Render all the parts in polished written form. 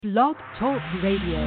Blog Talk Radio.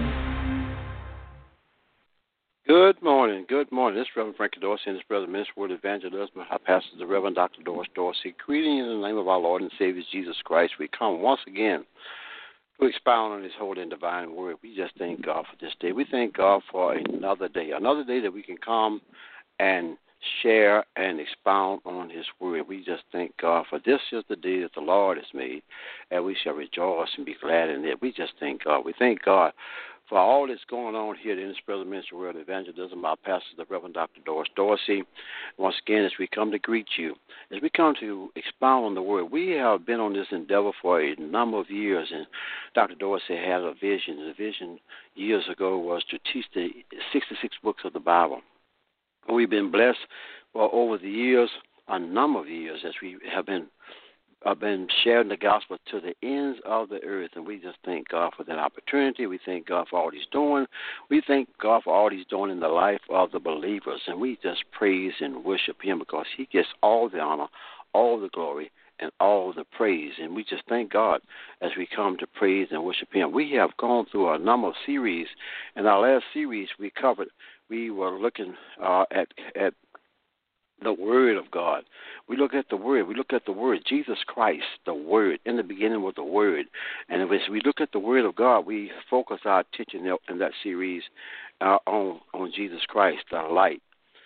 Good morning. Good morning. This is Reverend Frankie Dorsey and this brother, Minister Word Evangelism. Our pastor, the Reverend Dr. Doris Dorsey. Greeting in the name of our Lord and Savior Jesus Christ. We come once again to expound on His holy and divine word. We just thank God for this day. We thank God for another day that we can come and share and expound on His word. We just thank God for this is the day that the Lord has made, and we shall rejoice and be glad in it. We just thank God. We thank God for all that's going on here in this present ministry world evangelism. Our pastor, the Reverend Dr. Doris Dorsey. Once again, as we come to greet you, as we come to expound on the word, we have been on this endeavor for a number of years, and Dr. Dorsey had a vision. The vision years ago was to teach the 66 books of the Bible. We've been blessed for over the years, a number of years, as we have been sharing the gospel to the ends of the earth, and we just thank God for that opportunity. We thank God for all He's doing. We thank God for all He's doing in the life of the believers, and we just praise and worship Him because He gets all the honor, all the glory, and all the praise. And we just thank God as we come to praise and worship Him. We have gone through a number of series. In our last series we were looking at the Word of God. We look at the Word. We look at the Word, Jesus Christ, the Word. In the beginning was the Word. And as we look at the Word of God, we focus our attention in that series on Jesus Christ, the light,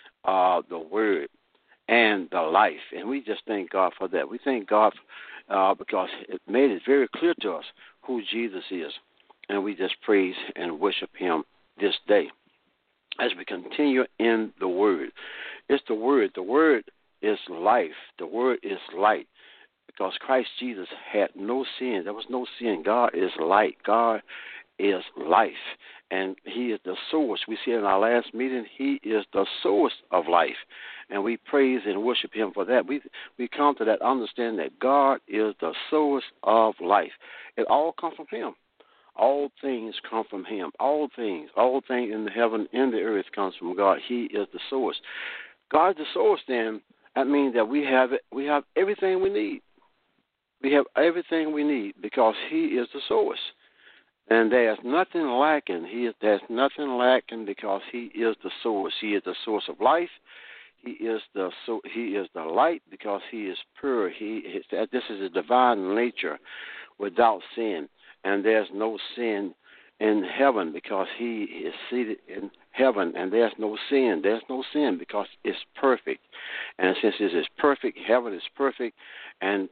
the Word, and the life. And we just thank God for that. We thank God because it made it very clear to us who Jesus is. And we just praise and worship Him this day as we continue in the Word. It's the Word. The Word is life. The Word is light. Because Christ Jesus had no sin. There was no sin. God is light. God is life. And He is the source. We see in our last meeting, He is the source of life. And we praise and worship Him for that. We come to that understanding that God is the source of life. It all comes from Him. All things come from Him. All things in the heaven and the earth comes from God. He is the source. God is the source. Then that means that we have it. We have everything we need. We have everything we need because He is the source, and there's nothing lacking. There's nothing lacking because He is the source. He is the source of life. He is the light because He is pure. This is a divine nature without sin. And there's no sin in heaven because He is seated in heaven, and there's no sin. There's no sin because it's perfect. And since it is perfect, heaven is perfect, and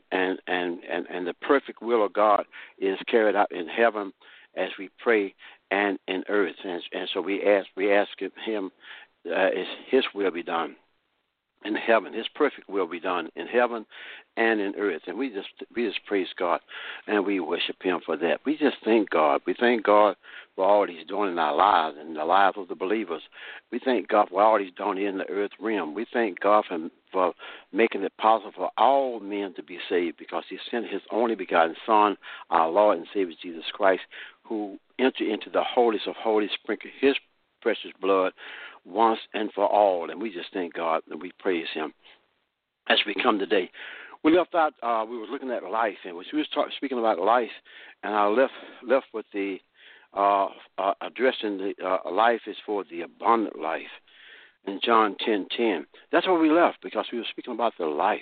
the perfect will of God is carried out in heaven as we pray and in earth. And so we ask Him, is His will be done in heaven. His perfect will be done in heaven and in earth. And we just praise God and we worship Him for that. We just thank God. We thank God for all He's doing in our lives and the lives of the believers. We thank God for all He's doing in the earth realm. We thank God for making it possible for all men to be saved because He sent His only begotten Son, our Lord and Savior Jesus Christ, who entered into the holiest of holies, sprinkled His precious blood once and for all. And we just thank God and we praise Him as we come today. We left out, we were looking at life, and we were speaking about life, and I left with the addressing the life is for the abundant life in John 10:10. That's where we left because we were speaking about the life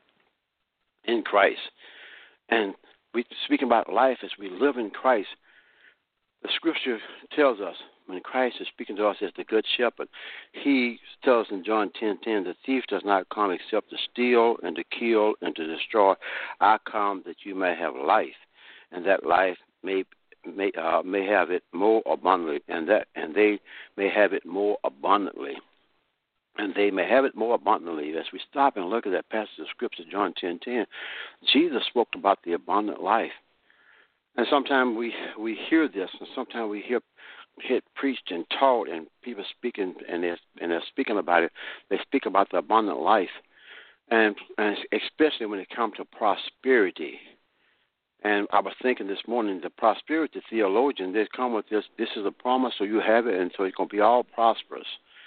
in Christ. And we speaking about life as we live in Christ. The Scripture tells us when Christ is speaking to us as the Good Shepherd, He tells in John 10:10, the thief does not come except to steal and to kill and to destroy. I come that you may have life, and that life may have it more abundantly, and they may have it more abundantly. And they may have it more abundantly. As we stop and look at that passage of Scripture, John 10:10, Jesus spoke about the abundant life. And sometimes we hear this, and sometimes we hear it preached and taught, and people speaking, and they're speaking about it. They speak about the abundant life, and especially when it comes to prosperity. And I was thinking this morning, the prosperity theologian, they come with this. This is a promise, so you have it, and so it's going to be all prosperous.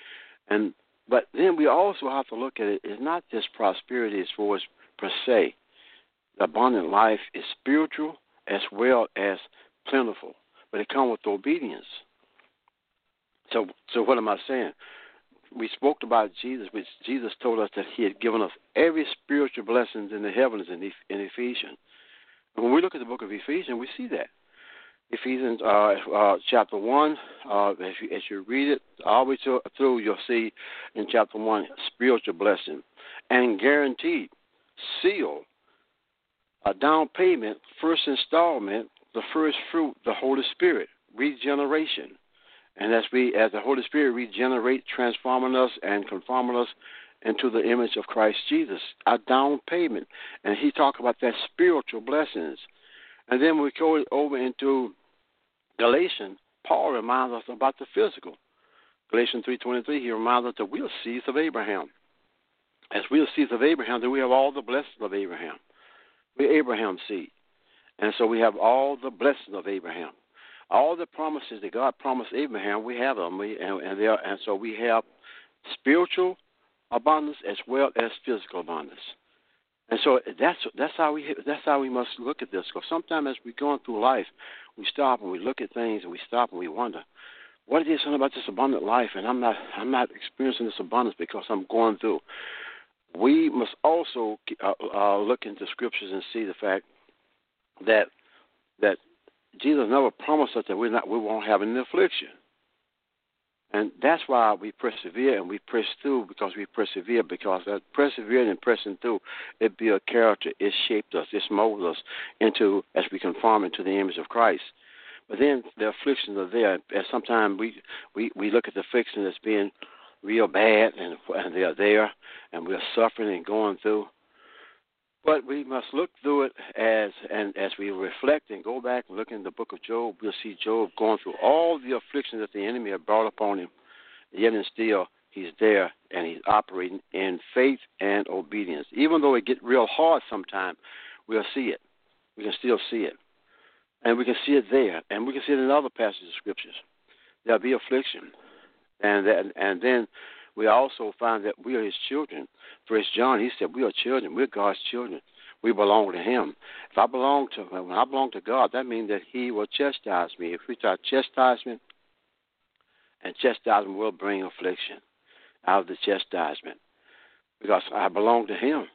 But then we also have to look at it. It's not just prosperity as far as per se. The abundant life is spiritual as well as plentiful. but it comes with obedience. So what am I saying? We spoke about Jesus, which Jesus told us that he had given us every spiritual blessing in the heavens in Ephesians. And when we look at the book of Ephesians, we see that. Ephesians chapter 1, as you read it all the way through, you'll see in chapter 1 spiritual blessing and guaranteed, seal, a down payment, first installment, the first fruit, the Holy Spirit, regeneration. And as the Holy Spirit regenerate, transforming us and conforming us into the image of Christ Jesus, a down payment. And he talked about that spiritual blessings. And then we go over into Galatians. Paul reminds us about the physical. Galatians 3:23, he reminds us that we are seeds of Abraham. As we are seeds of Abraham, then we have all the blessings of Abraham. We're Abraham's seed. And so we have all the blessings of Abraham. All the promises that God promised Abraham, we have them. And so we have spiritual abundance as well as physical abundance. And so that's how we must look at this. Because sometimes as we're going through life, we stop and we look at things and we stop and we wonder, what is it about this abundant life? And I'm not experiencing this abundance because I'm going through. We must also look into scriptures and see the fact that Jesus never promised us that we won't have any affliction. And that's why we persevere and we press through, because we persevere, because that persevering and pressing through, it builds character, it shaped us, it molds us into, as we conform into the image of Christ. But then the afflictions are there, and sometimes we look at the affliction as being real bad, and they are there, and we're suffering and going through. But we must look through it as we reflect and go back and look in the book of Job. We'll see Job going through all the afflictions that the enemy had brought upon him, yet and still he's there and he's operating in faith and obedience. Even though it gets real hard sometimes, we'll see it. We can still see it. And we can see it there. And we can see it in other passages of scriptures. There'll be affliction. And then we also find that we are his children. First John, he said, we are children. We're God's children. We belong to him. When I belong to God, that means that he will chastise me. If we start chastisement, and chastisement will bring affliction out of the chastisement, because I belong to him.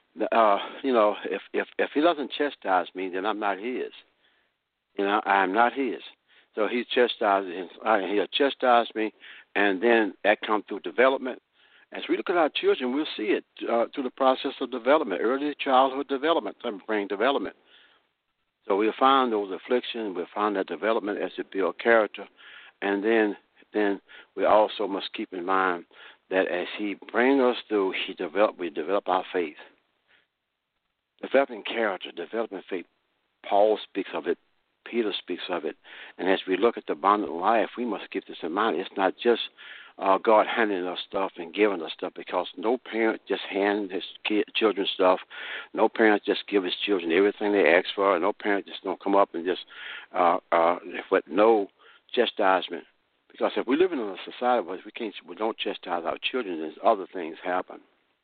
If he doesn't chastise me, then I'm not his. I am not his. So he chastises. He'll chastise me, and then that comes through development. As we look at our children, we'll see it through the process of development, early childhood development, bring development. So we'll find those afflictions, we'll find that development as it builds character, and then we also must keep in mind that as he brings us through, we develop our faith. Developing character, developing faith. Paul speaks of it. Peter speaks of it. And as we look at the abundant life, we must keep this in mind. It's not just God handing us stuff and giving us stuff, because no parent just hands his children stuff. No parent just give his children everything they ask for. No parent just don't come up and just with no chastisement. Because if we live in a society where we don't chastise our children, then other things happen.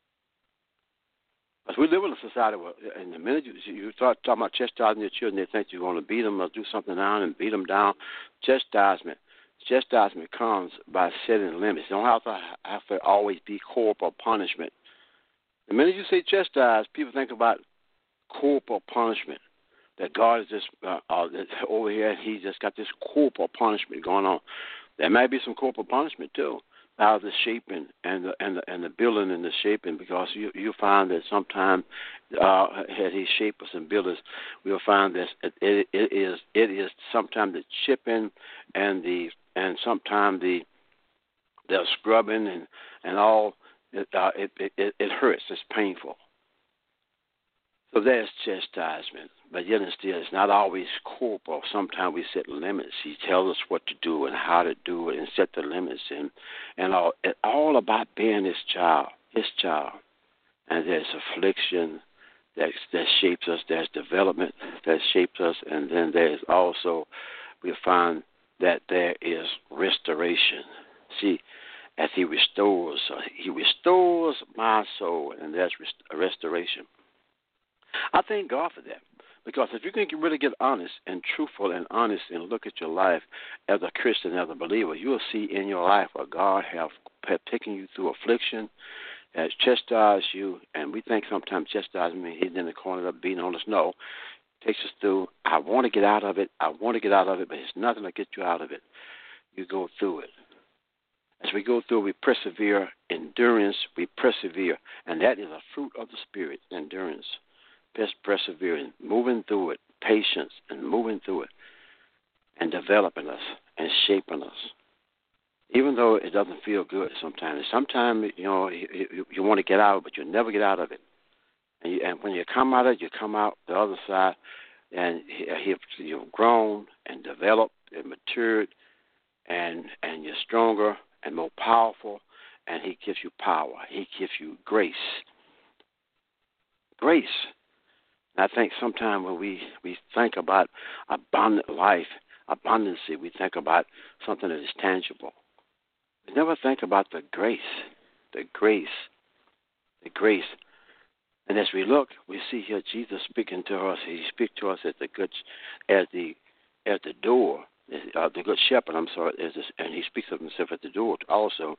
As we live in a society where, in the minute you start talking about chastising your children, they think you're going to beat them or do something down and beat them down. Chastisement comes by setting limits. You don't have to always be corporal punishment. The minute you say chastise, people think about corporal punishment. That God is just over here, and he just got this corporal punishment going on. There might be some corporal punishment too, out of the shaping and the building and the shaping, because you find that sometimes as he shapes us and builds us, we'll find that it is sometimes the chipping and sometimes the scrubbing and all. It hurts. It's painful. So there's chastisement. But yet and still, it's not always corporal. Sometimes we set limits. He tells us what to do and how to do it and set the limits. And all about being his child. And there's affliction that shapes us. There's development that shapes us. And then there's also, we find that there is restoration. See, as he restores my soul, and there's restoration. I thank God for that, Because if you can really get honest and truthful and honest and look at your life as a Christian, as a believer, you'll see in your life where God have taken you through affliction, has chastised you, and we think sometimes chastisement, he's in the corner up beating on us. No, takes us through. I want to get out of it. I want to get out of it, but it's nothing to get you out of it. You go through it. As we go through, we persevere. Endurance, we persevere. And that is a fruit of the Spirit, endurance. Persevering, moving through it, patience, and moving through it, and developing us and shaping us. Even though it doesn't feel good sometimes. Sometimes, you want to get out, but you never get out of it. And when you come out of it, you come out the other side, and you've grown and developed and matured, and you're stronger and more powerful, and he gives you power. He gives you grace. Grace. And I think sometimes when we think about abundant life, abundancy, we think about something that is tangible. We never think about the grace, the grace. And as we look, we see here Jesus speaking to us. He speaks to us at the door, the good shepherd. And he speaks of himself at the door also.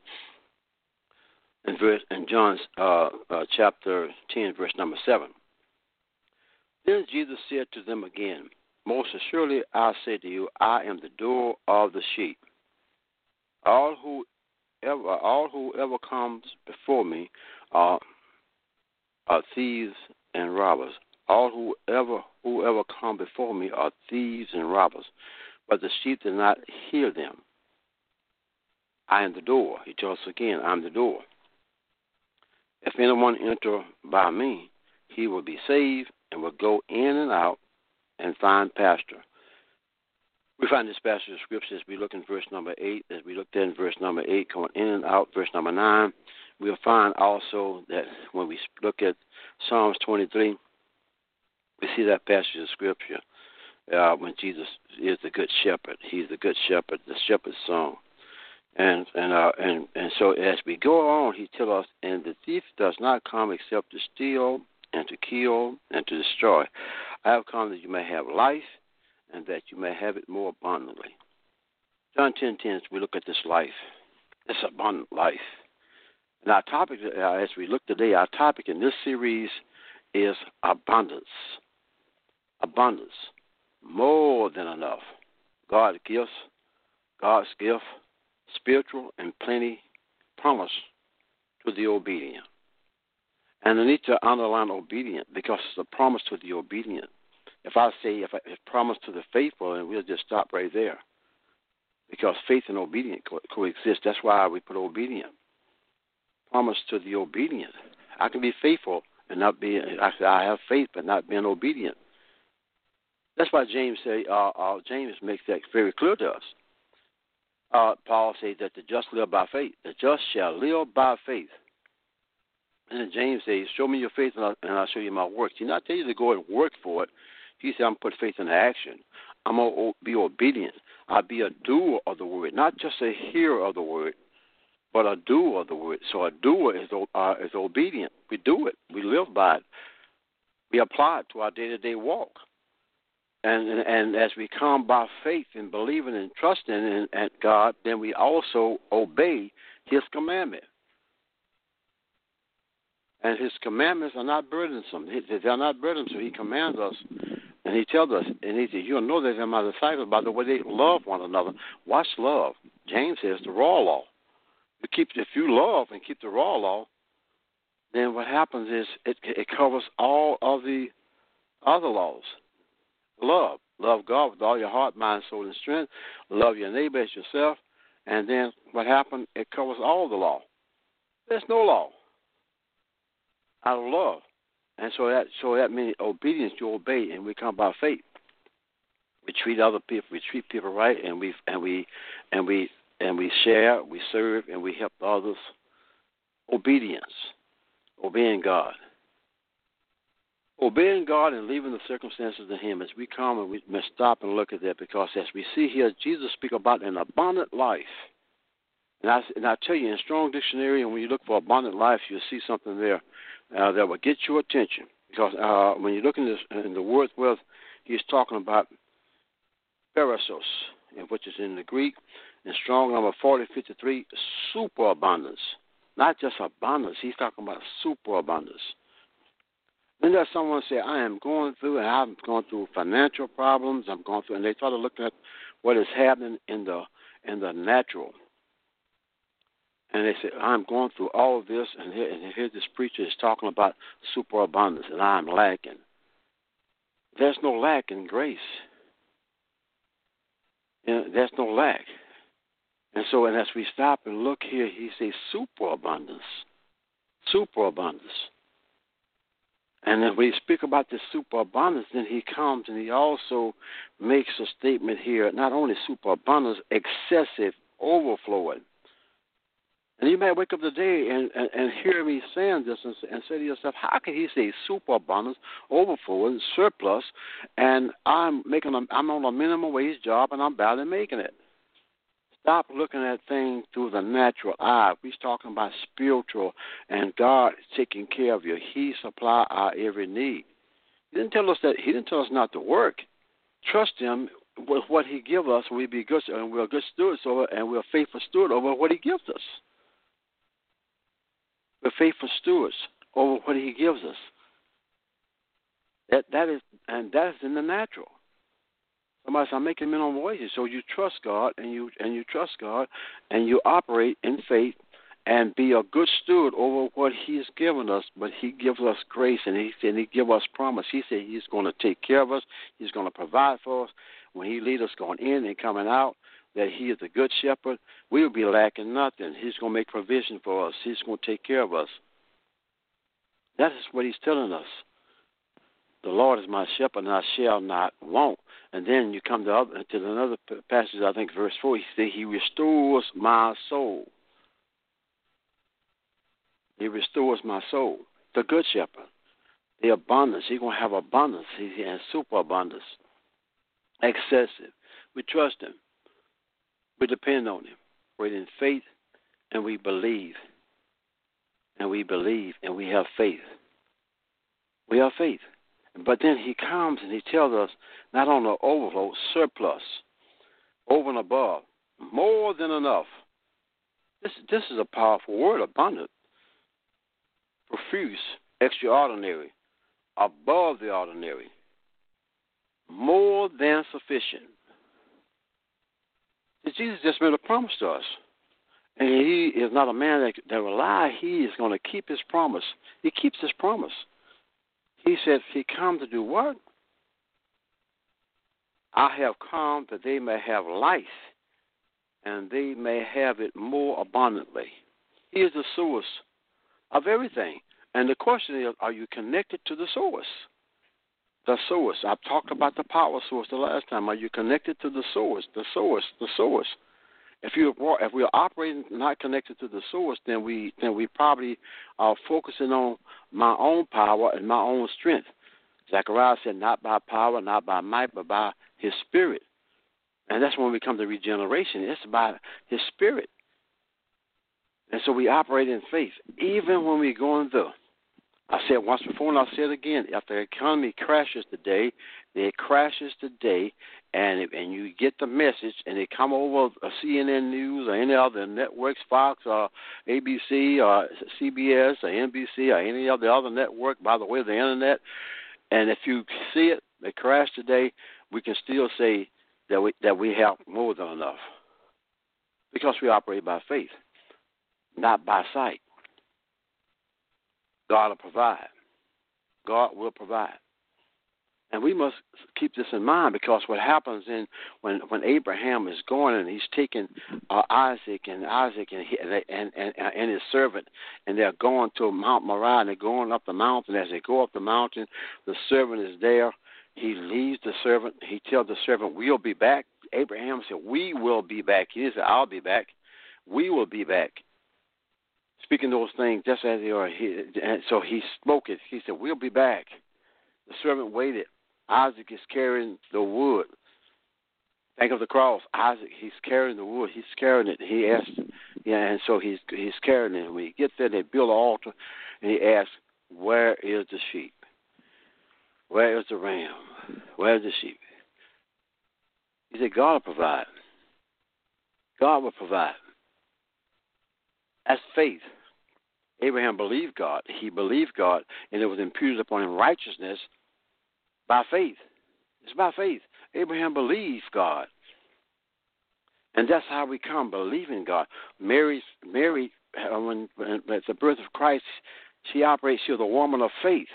In John chapter 10, verse number 7. Then Jesus said to them again, most assuredly I say to you, I am the door of the sheep. All whoever comes before me are thieves and robbers. All whoever come before me are thieves and robbers, but the sheep did not hear them. I am the door. He tells us again, I am the door. If anyone enter by me, he will be saved and will go in and out and find pasture. We find this passage of Scripture as we look in verse number 8, as we looked at in verse number 8, going in and out, verse number 9. We'll find also that when we look at Psalms 23, we see that passage of Scripture when Jesus is the good shepherd. He's the good shepherd, the shepherd's song. And so as we go on, he tells us, and the thief does not come except to steal and to kill and to destroy. I have come that you may have life and that you may have it more abundantly. John 10:10, as we look at this life, this abundant life. And our topic, as we look today, our topic in this series is abundance. Abundance. More than enough. God's gift, spiritual and plenty promise to the obedient. And I need to underline obedient because it's a promise to the obedient. If promise to the faithful, and we'll just stop right there. Because faith and obedience coexist. That's why we put obedient. Promise to the obedient. I can be faithful and not be, I have faith but not being obedient. That's why James makes that very clear to us. Paul says that the just live by faith. The just shall live by faith. And then James says, show me your faith and I'll show you my works. He's not telling you to go and work for it. He said, I'm going to put faith into action. I'm going to be obedient. I'll be a doer of the word, not just a hearer of the word, but a doer of the word. So a doer is obedient. We do it. We live by it. We apply it to our day-to-day walk. And as we come by faith and believing and trusting in God, then we also obey his commandment. And his commandments are not burdensome. They're not burdensome. He commands us, and he tells us, and he says, you'll know that they're my disciples by the way they love one another. Watch love. James says the raw law. If you love and keep the raw law, then what happens is it covers all of the other laws. Love. Love God with all your heart, mind, soul, and strength. Love your neighbor as yourself. And then what happened, it covers all the law. There's no law out of love. And so that means obedience, you obey, and we come by faith. We treat other people, we treat people right, and we share, we serve, and we help others. Obedience, obeying God. Obeying God and leaving the circumstances to him. As we come and we must stop and look at that, because as we see here, Jesus speak about an abundant life. And I tell you, in Strong Dictionary, and when you look for abundant life, you'll see something there that will get your attention. Because when you look in the Wordsworth he's talking about perissos, which is in the Greek, in Strong number 4053, superabundance. Not just abundance, he's talking about superabundance. Then there's someone say, I am going through, and I'm going through financial problems, I'm going through, and they try to look at what is happening in the natural. And they say, I'm going through all of this, and here this preacher is talking about superabundance, and I'm lacking. There's no lack in grace. There's no lack. And so, and as we stop and look here, he says superabundance. Superabundance. And then we speak about this superabundance, then he comes and he also makes a statement here, not only superabundance, excessive overflowing. And you may wake up today and hear me saying this and say to yourself, how can he say superabundance, overflowing, surplus, and I'm on a minimum wage job and I'm barely making it? Stop looking at things through the natural eye. We're talking about spiritual, and God is taking care of you. He supplies our every need. He didn't tell us not to work. Trust Him with what He gives us. We be good, and we're good stewards over, and we're faithful stewards over what He gives us. We're faithful stewards over what He gives us. That is in the natural. Somebody said, I'm making minimum wages. So you trust God, and you trust God, and you operate in faith and be a good steward over what He has given us. But He gives us grace, and He gives us promise. He said He's going to take care of us. He's going to provide for us. When He leads us going in and coming out, that He is the good shepherd, we will be lacking nothing. He's going to make provision for us. He's going to take care of us. That is what He's telling us. The Lord is my shepherd, and I shall not want. And then you come to another passage, I think verse 4, He says, He restores my soul. He restores my soul. The good shepherd. The abundance. He's going to have abundance. He has superabundance. Excessive. We trust Him. We depend on Him. We're in faith, and we believe. And we believe, and we have faith. We have faith. But then He comes and He tells us, not on the overflow, surplus, over and above, more than enough. This is a powerful word, abundant, profuse, extraordinary, above the ordinary, more than sufficient. Jesus just made a promise to us. And He is not a man that will lie. He is going to keep His promise. He keeps His promise. He said, He come to do what? I have come that they may have life, and they may have it more abundantly. He is the source of everything. And the question is, are you connected to the source? The source. I've talked about the power source the last time. Are you connected to the source? The source. The source. If we are operating not connected to the source, then we probably are focusing on my own power and my own strength. Zechariah said, not by power, not by might, but by His Spirit. And that's when we come to regeneration. It's by His Spirit. And so we operate in faith, even when we're going through. I said once before, and I'll say it again. If the economy crashes today, and you get the message, and they come over CNN News or any other networks, Fox or ABC or CBS or NBC or any of the other network, by the way of the Internet, and if you see it, they crash today, we can still say that we have more than enough because we operate by faith, not by sight. God will provide. God will provide. And we must keep this in mind because what happens when Abraham is going and he's taking Isaac and his servant, and they're going to Mount Moriah, and they're going up the mountain. As they go up the mountain, the servant is there. He leaves the servant. He tells the servant, we'll be back. Abraham said, we will be back. He didn't say, I'll be back. We will be back. Speaking those things just as they are. And so he spoke it. He said, we'll be back. The servant waited. Isaac is carrying the wood. Think of the cross. Isaac, he's carrying the wood. He's carrying it. He asked, and so he's carrying it. When he gets there, they build an altar, and he asks, where is the sheep? Where is the ram? Where's the sheep? He said, God will provide. God will provide. That's faith. Abraham believed God. He believed God, and it was imputed upon him righteousness by faith. It's by faith. Abraham believed God. And that's how we come, believing God. Mary, when at the birth of Christ, she was a woman of faith.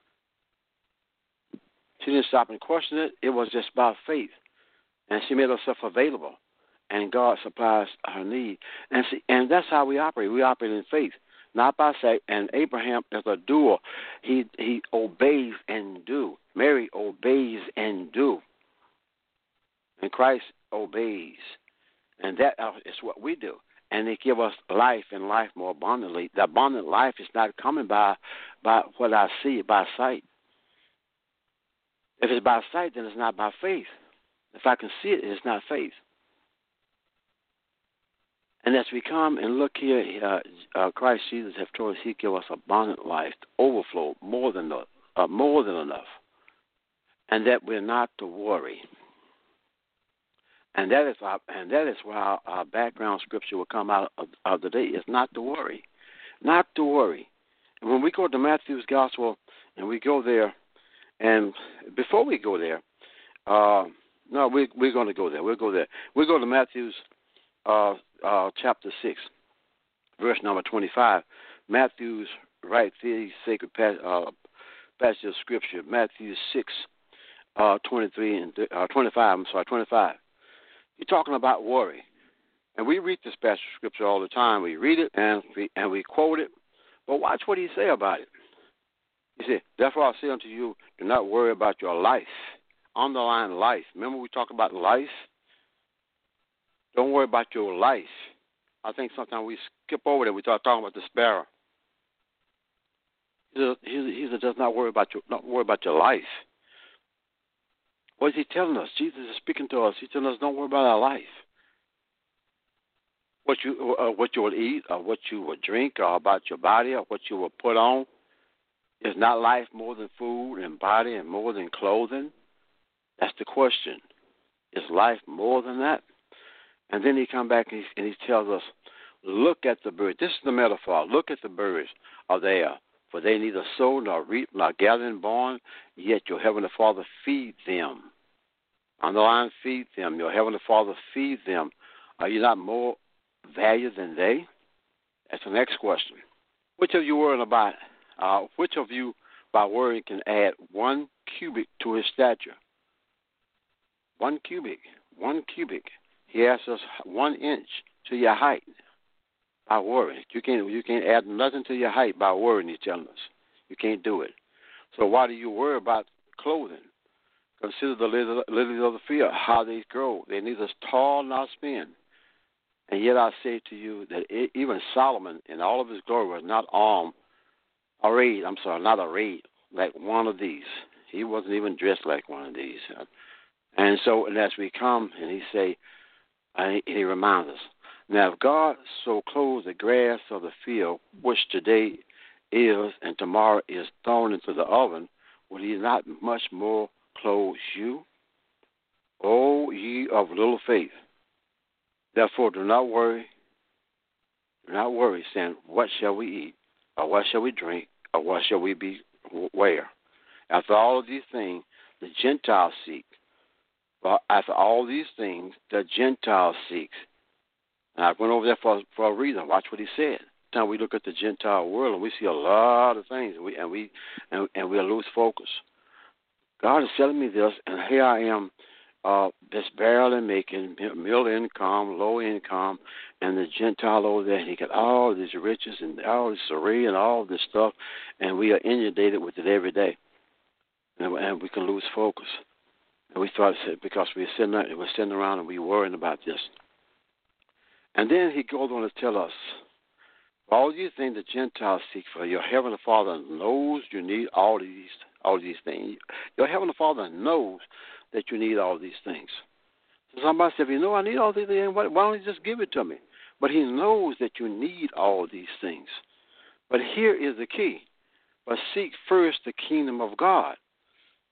She didn't stop and question it. It was just by faith. And she made herself available. And God supplies her need. And that's how we operate. We operate in faith, not by sight. And Abraham is a doer. He obeys and do. Mary obeys and do. And Christ obeys. And that is what we do. And they give us life and life more abundantly. The abundant life is not coming by what I see, by sight. If it's by sight, then it's not by faith. If I can see it, it's not faith. And as we come and look here, Christ Jesus have told us He give us abundant life, overflow, more than enough, and that we're not to worry. And that is why our background scripture will come out of the day. Is not to worry, not to worry. And when we go to Matthew's Gospel and we go there, and before we go there, we're going to go there. We'll go there. We'll go to Matthew's chapter 6, verse number 25. Matthew's the sacred passage of Scripture. Matthew 6, 23 and 25. 25. You're talking about worry. And we read this passage of Scripture all the time. We read it and we quote it. But watch what he say about it. He said, therefore I say unto you, do not worry about your life. Underline life. Remember we talk about life? Don't worry about your life. I think sometimes we skip over that. We start talking about the sparrow. He said, does not worry about your life. What is he telling us? Jesus is speaking to us. He's telling us, don't worry about our life. What you will eat, or what you will drink, or about your body, or what you will put on. Is not life more than food and body and more than clothing? That's the question. Is life more than that? And then he come back and he tells us, look at the birds. This is the metaphor. Look at the birds. Are there? For they neither sow nor reap nor gather in barn, yet your heavenly Father feeds them. Underline, feed them. Your heavenly Father feeds them. Are you not more valuable than they? That's the next question. Which of you worrying about? Which of you by worrying can add 1 cubit to his stature? 1 cubic. 1 cubic. He asks us 1 inch to your height by worrying. You can't add nothing to your height by worrying, he's telling us. You can't do it. So why do you worry about clothing? Consider the lilies of the field, how they grow. They neither toil nor spin. And yet I say to you that even Solomon in all of his glory was not arrayed like one of these. He wasn't even dressed like one of these. And so, and as we come and he reminds us, now if God so clothes the grass of the field, which today is and tomorrow is thrown into the oven, will he not much more clothe you? O ye of little faith. Therefore do not worry, saying, what shall we eat, or what shall we drink, or what shall we wear? After all of these things, the Gentiles seek. But after all these things, the Gentiles seek. And I went over there for a reason. Watch what he said. Now we look at the Gentile world and we see a lot of things, and we lose focus. God is telling me this, and here I am, just barely making middle income, low income, and the Gentile over there, and he got all these riches and all this array and all this stuff, and we are inundated with it every day, and we can lose focus. And we thought because we're sitting around and we're worrying about this. And then he goes on to tell us, all these things the Gentiles seek for, your heavenly Father knows you need all these things. Your heavenly Father knows that you need all these things. So somebody said, you know, I need all these things, why don't you just give it to me? But he knows that you need all these things. But here is the key. But seek first the kingdom of God.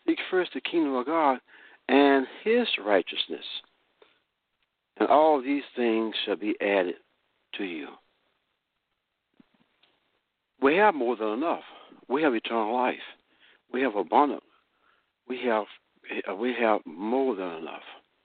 Seek first the kingdom of God and his righteousness, and all these things shall be added to you. We have more than enough. We have eternal life. We have abundant. We have more than enough.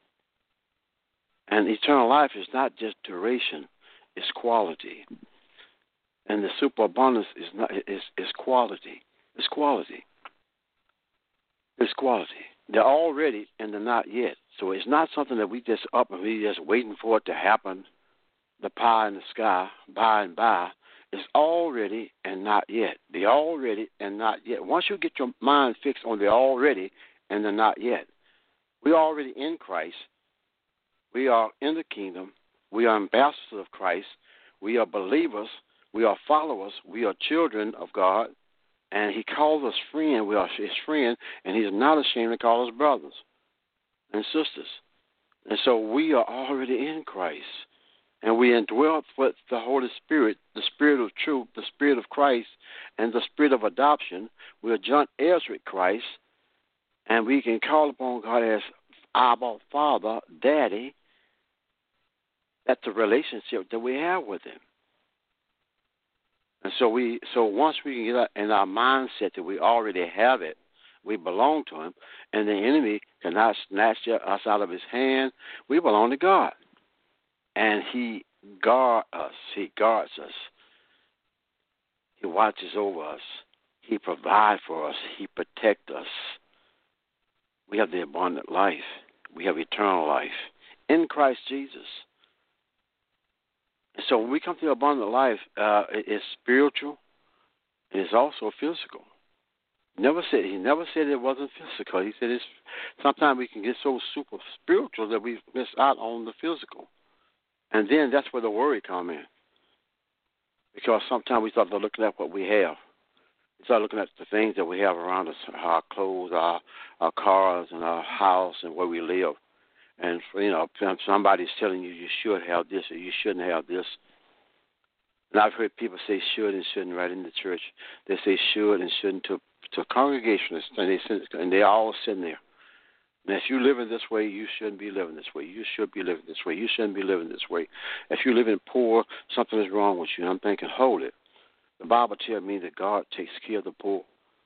And eternal life is not just duration; it's quality. And the superabundance is quality. It's quality. It's quality. They're already and they're not yet. So it's not something that we just up and we just waiting for it to happen. The pie in the sky, by and by. It's already and not yet. The already and not yet. Once you get your mind fixed on the already and the not yet, we're already in Christ. We are in the kingdom. We are ambassadors of Christ. We are believers. We are followers. We are children of God. And he calls us friend. We are his friend. And he's not ashamed to call us brothers and sisters. And so we are already in Christ. And we indwelt with the Holy Spirit, the Spirit of truth, the Spirit of Christ, and the Spirit of adoption. We are joint heirs with Christ. And we can call upon God as Abba, Father, Daddy. That's the relationship that we have with him. And so once we can get in our mindset that we already have it, we belong to him, and the enemy cannot snatch us out of his hand. We belong to God. And he guards us. He guards us. He watches over us. He provides for us. He protects us. We have the abundant life. We have eternal life in Christ Jesus. And so when we come to the abundant life, it's spiritual and it's also physical. He never said it wasn't physical. He said sometimes we can get so super spiritual that we miss out on the physical. And then that's where the worry comes in. Because sometimes we start looking at what we have. We start looking at the things that we have around us, our clothes, our cars, and our house, and where we live. And, somebody's telling you should have this or you shouldn't have this. And I've heard people say should and shouldn't right in the church. They say should and shouldn't to congregationists, and they're all sitting there. And if you live in this way, you shouldn't be living this way. You should be living this way. You shouldn't be living this way. If you're living poor, something is wrong with you. I'm thinking, hold it. The Bible tells me that God takes care of the poor.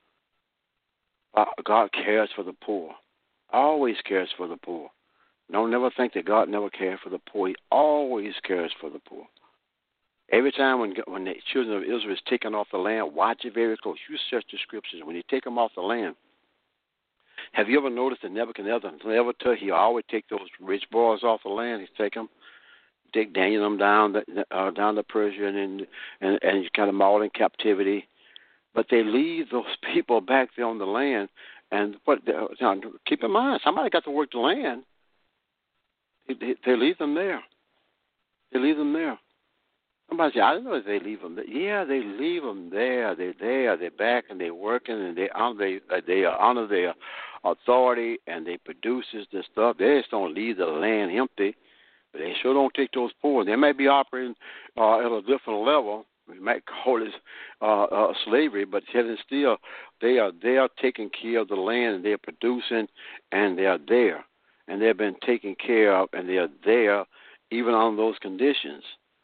God cares for the poor. Always cares for the poor. Don't never think that God never cared for the poor. He always cares for the poor. Every time when the children of Israel is taken off the land, watch it very close. You search the scriptures. When you take them off the land, have you ever noticed that Nebuchadnezzar he always take those rich boys off the land? He take Daniel down to Persia and you kind of maul in captivity. But they leave those people back there on the land. And keep in mind, somebody got to work the land. They leave them there. They leave them there. Somebody say, I didn't know they leave them there. Yeah, they leave them there. They're there. They're back, and they're working, and they honor their authority, and they produces this stuff. They just don't leave the land empty. But they sure don't take those poor. They may be operating at a different level. We might call it slavery, but yet and still, they are taking care of the land, and they're producing, and they are there. And they've been taken care of, and they are there even on those conditions.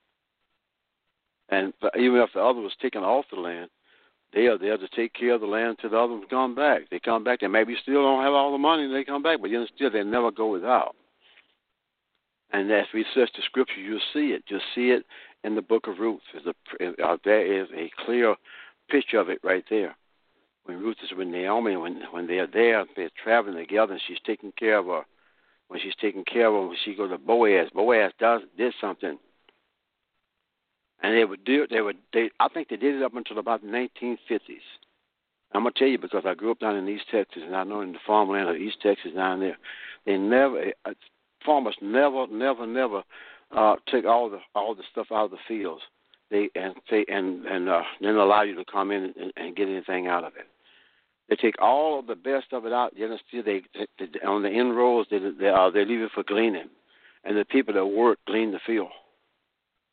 And even if the other was taken off the land, they are there to take care of the land until the other one's gone back. They come back. They maybe still don't have all the money, and they come back, but still they never go without. And as we search the scripture, you'll see it. You'll see it in the book of Ruth. There is a clear picture of it right there. When Ruth is with Naomi, when they are there, they're traveling together, and she's taking care of her. When she's taking care of her, when she goes to Boaz, Boaz did something. And I think they did it up until about the 1950s. I'm going to tell you because I grew up down in East Texas, and I know in the farmland of East Texas down there, farmers never take all the stuff out of the fields. Then allow you to come in and get anything out of it. They take all of the best of it out. Still, they on the end rows they leave it for gleaning, and the people that work glean the field.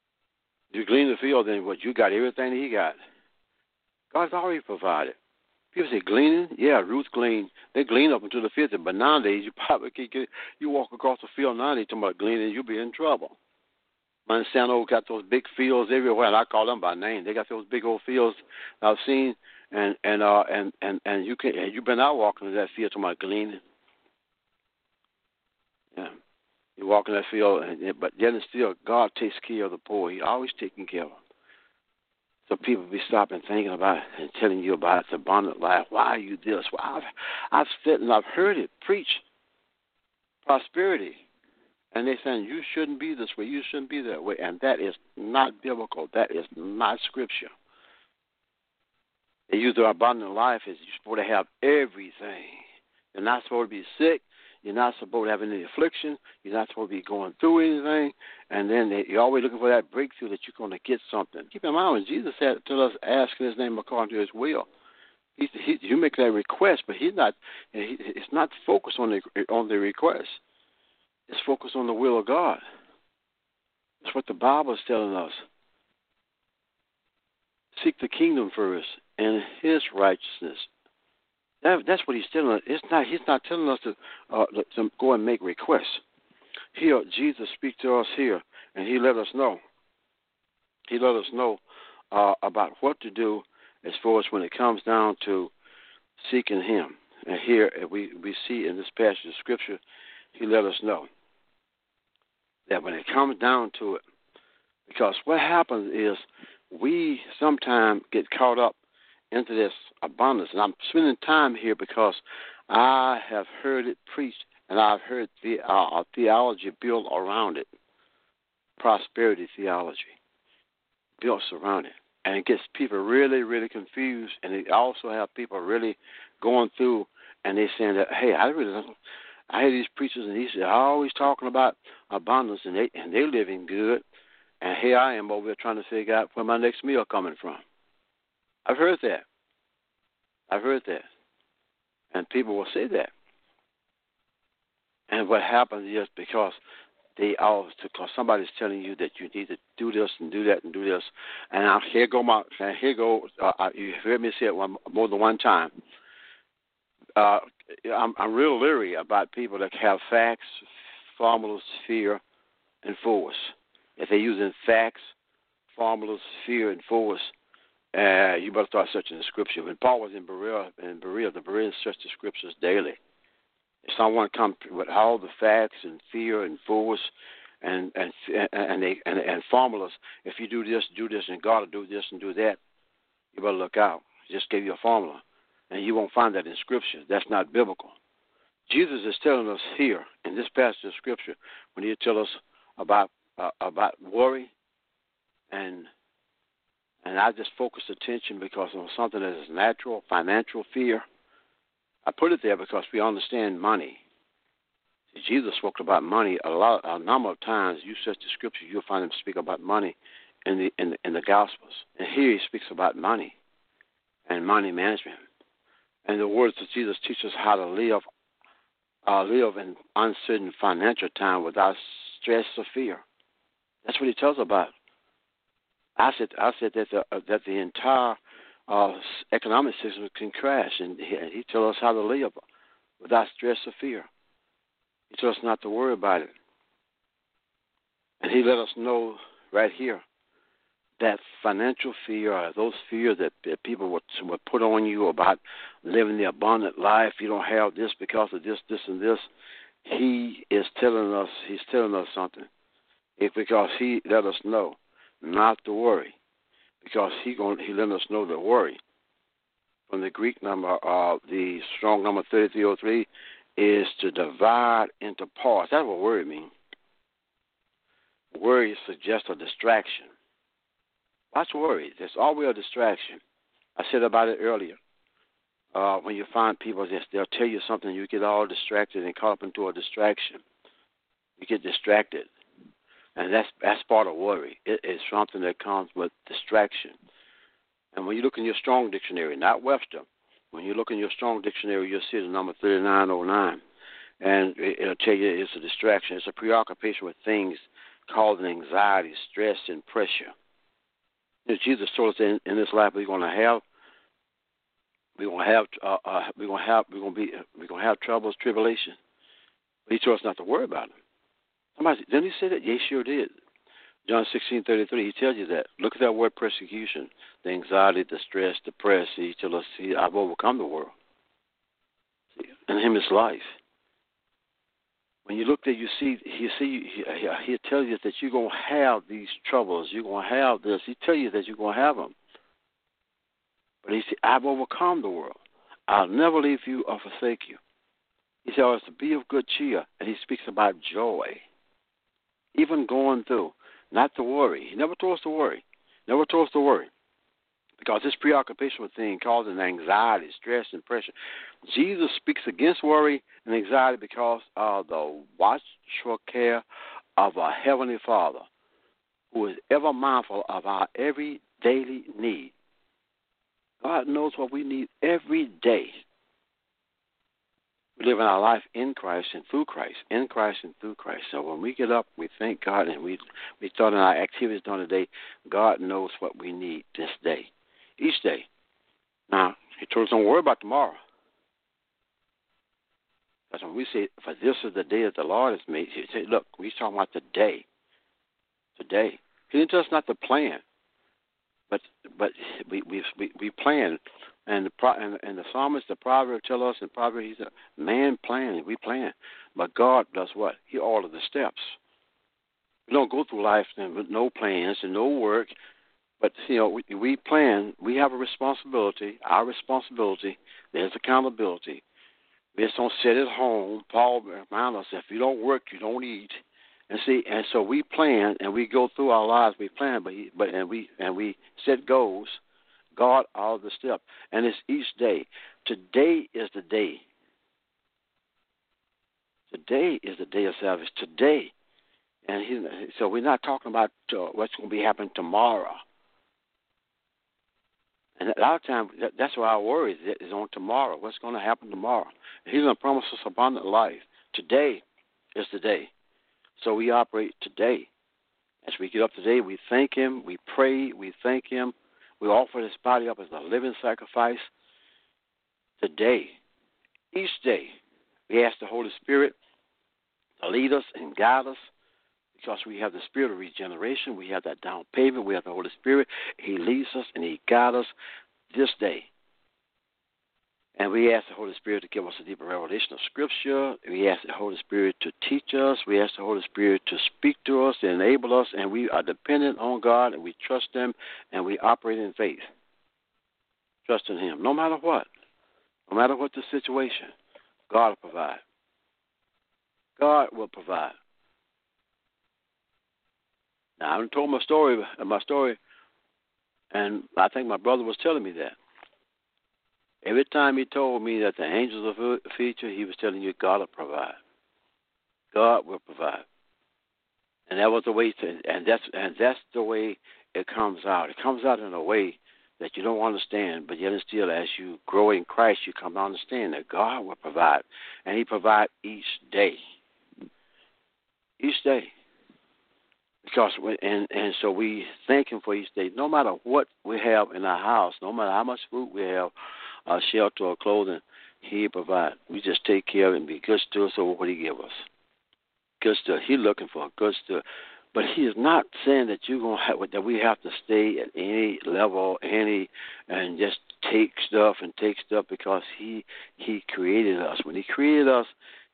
You glean the field, then what you got everything that he got. God's already provided. People say gleaning. Yeah, Ruth gleaned. They glean up until the 50. But nowadays, you probably can't get. You walk across the field nowadays talking about gleaning, you'll be in trouble. Monsanto got those big fields everywhere, and I call them by name. They got those big old fields I've seen, and you can. You've been out walking in that field talking about gleaning. Yeah, you walk in that field, but then still God takes care of the poor. He always taking care of them. So people be stopping thinking about it and telling you about the abundant life. Why are you this? Well, I've said and I've heard it preach prosperity. And they're saying you shouldn't be this way, you shouldn't be that way. And that is not biblical. That is not scripture. They use the abundant life as you're supposed to have everything. You're not supposed to be sick. You're not supposed to have any affliction. You're not supposed to be going through anything. And then you're always looking for that breakthrough that you're going to get something. Keep in mind, when Jesus said to us, ask in his name according to his will. You make that request, but he's not. It's not focused on the request. It's focused on the will of God. That's what the Bible is telling us. Seek the kingdom first and his righteousness. That's what he's telling us. He's not telling us to go and make requests. Here, Jesus speaks to us here, and he let us know. He let us know about what to do as far as when it comes down to seeking him. And here we see in this passage of Scripture, he let us know that when it comes down to it, because what happens is we sometimes get caught up into this abundance. And I'm spending time here because I have heard it preached and I've heard theology built around it, prosperity theology built around it. And it gets people really, really confused. And it also have people really going through and they're saying that, hey, I hear these preachers and they're always talking about abundance and they're living good. And here I am over there trying to figure out where my next meal coming from. I've heard that. And people will say that. And what happens is because somebody's telling you that you need to do this and do that and do this. And you heard me say it more than one time. I'm real leery about people that have facts, formulas, fear, and force. If they're using facts, formulas, fear, and force, you better start searching the Scripture. When Paul was in Berea, the Bereans searched the Scriptures daily. If someone comes with all the facts and fear and force and formulas, if you do this, and God will do this and do that, you better look out. He just gave you a formula, and you won't find that in Scripture. That's not biblical. Jesus is telling us here in this passage of Scripture when he tells us about worry, and I just focused attention because on something that is natural, financial fear. I put it there because we understand money. See, Jesus spoke about money a number of times. You search the Scripture, you'll find him speak about money in the Gospels, and here he speaks about money and money management. And the words of Jesus teach us how to live in uncertain financial time without stress or fear. That's what he tells us about. I said that the entire economic system can crash, and he tells us how to live without stress or fear. He tells us not to worry about it. And he let us know right here that financial fear, or those fears that people would put on you about living the abundant life, you don't have this because of this, and this, he's telling us something. It's because he let us know not to worry, because he let us know to worry. From the Greek number, the strong number 3303 is to divide into parts. That's what worry means. Worry suggests a distraction. What's worry? It's always a distraction. I said about it earlier. When you find people, they'll tell you something, you get all distracted and caught up into a distraction. You get distracted. And that's part of worry. It is something that comes with distraction. And when you look in your Strong Dictionary, not Webster, when you look in your Strong Dictionary, you'll see the number 3909. And it'll tell you it's a distraction. It's a preoccupation with things causing anxiety, stress, and pressure. Jesus told us in this life we're going to have we're gonna have troubles, tribulation. But he told us not to worry about them. Somebody didn't he say that? Yes, sure did. John 16:33. He tells you that. Look at that word persecution, the anxiety, the stress, the press. He tells us, "See, I've overcome the world." See, in Him is life. When you look there, he tells you that you're gonna have these troubles. You're gonna have this. He tells you that you're gonna have them. But he said, "I've overcome the world. I'll never leave you or forsake you." He tells us to be of good cheer, and he speaks about joy. Even going through, not to worry. He never told us to worry. Never told us to worry. Because this preoccupation with things causes anxiety, stress, and pressure. Jesus speaks against worry and anxiety because of the watchful care of our Heavenly Father, who is ever mindful of our every daily need. God knows what we need every day. We live in our life in Christ and through Christ, in Christ and through Christ. So when we get up, we thank God, and we start in our activities during the day. God knows what we need this day, each day. Now, He told us don't worry about tomorrow. That's when we say, "For this is the day that the Lord has made." He said, "Look, we're talking about today. Today." He didn't tell us not to plan, but we plan. And the psalmist, the proverb, tell us in Proverbs, he said, "Man plans, we plan, but God does what? He orders the steps." We don't go through life with no plans and no work, but we plan. We have a responsibility. Our responsibility. There's accountability. We just don't sit at home. Paul reminds us, if you don't work, you don't eat. And so we plan and we go through our lives. We plan, and we set goals. God all the step, and it's each day. Today is the day. Today is the day of salvation. Today, and so we're not talking about what's going to be happening tomorrow. And a lot of times, that's why our worry is on tomorrow. What's going to happen tomorrow? He's going to promise us abundant life. Today is the day, so we operate today. As we get up today, we thank Him. We pray. We thank Him. We offer this body up as a living sacrifice today. Each day, we ask the Holy Spirit to lead us and guide us because we have the spirit of regeneration. We have that down payment. We have the Holy Spirit. He leads us and He guides us this day. And we ask the Holy Spirit to give us a deeper revelation of Scripture. We ask the Holy Spirit to teach us. We ask the Holy Spirit to speak to us, to enable us, and we are dependent on God, and we trust Him, and we operate in faith. Trust in Him, no matter what. No matter what the situation, God will provide. God will provide. Now, I told my story, and I think my brother was telling me that. Every time he told me that the angels will feature, he was telling you God will provide. God will provide, and that was the way that's the way it comes out. It comes out in a way that you don't understand, but yet and still, as you grow in Christ, you come to understand that God will provide, and He provides each day. Each day. Because so we thank Him for each day. No matter what we have in our house, no matter how much food we have, shelter or clothing, He provide. We just take care of it and be good stewards over what He give us. Good steward. He's looking for a good steward, but He is not saying that that we have to stay at any level, and just take stuff because He created us. When He created us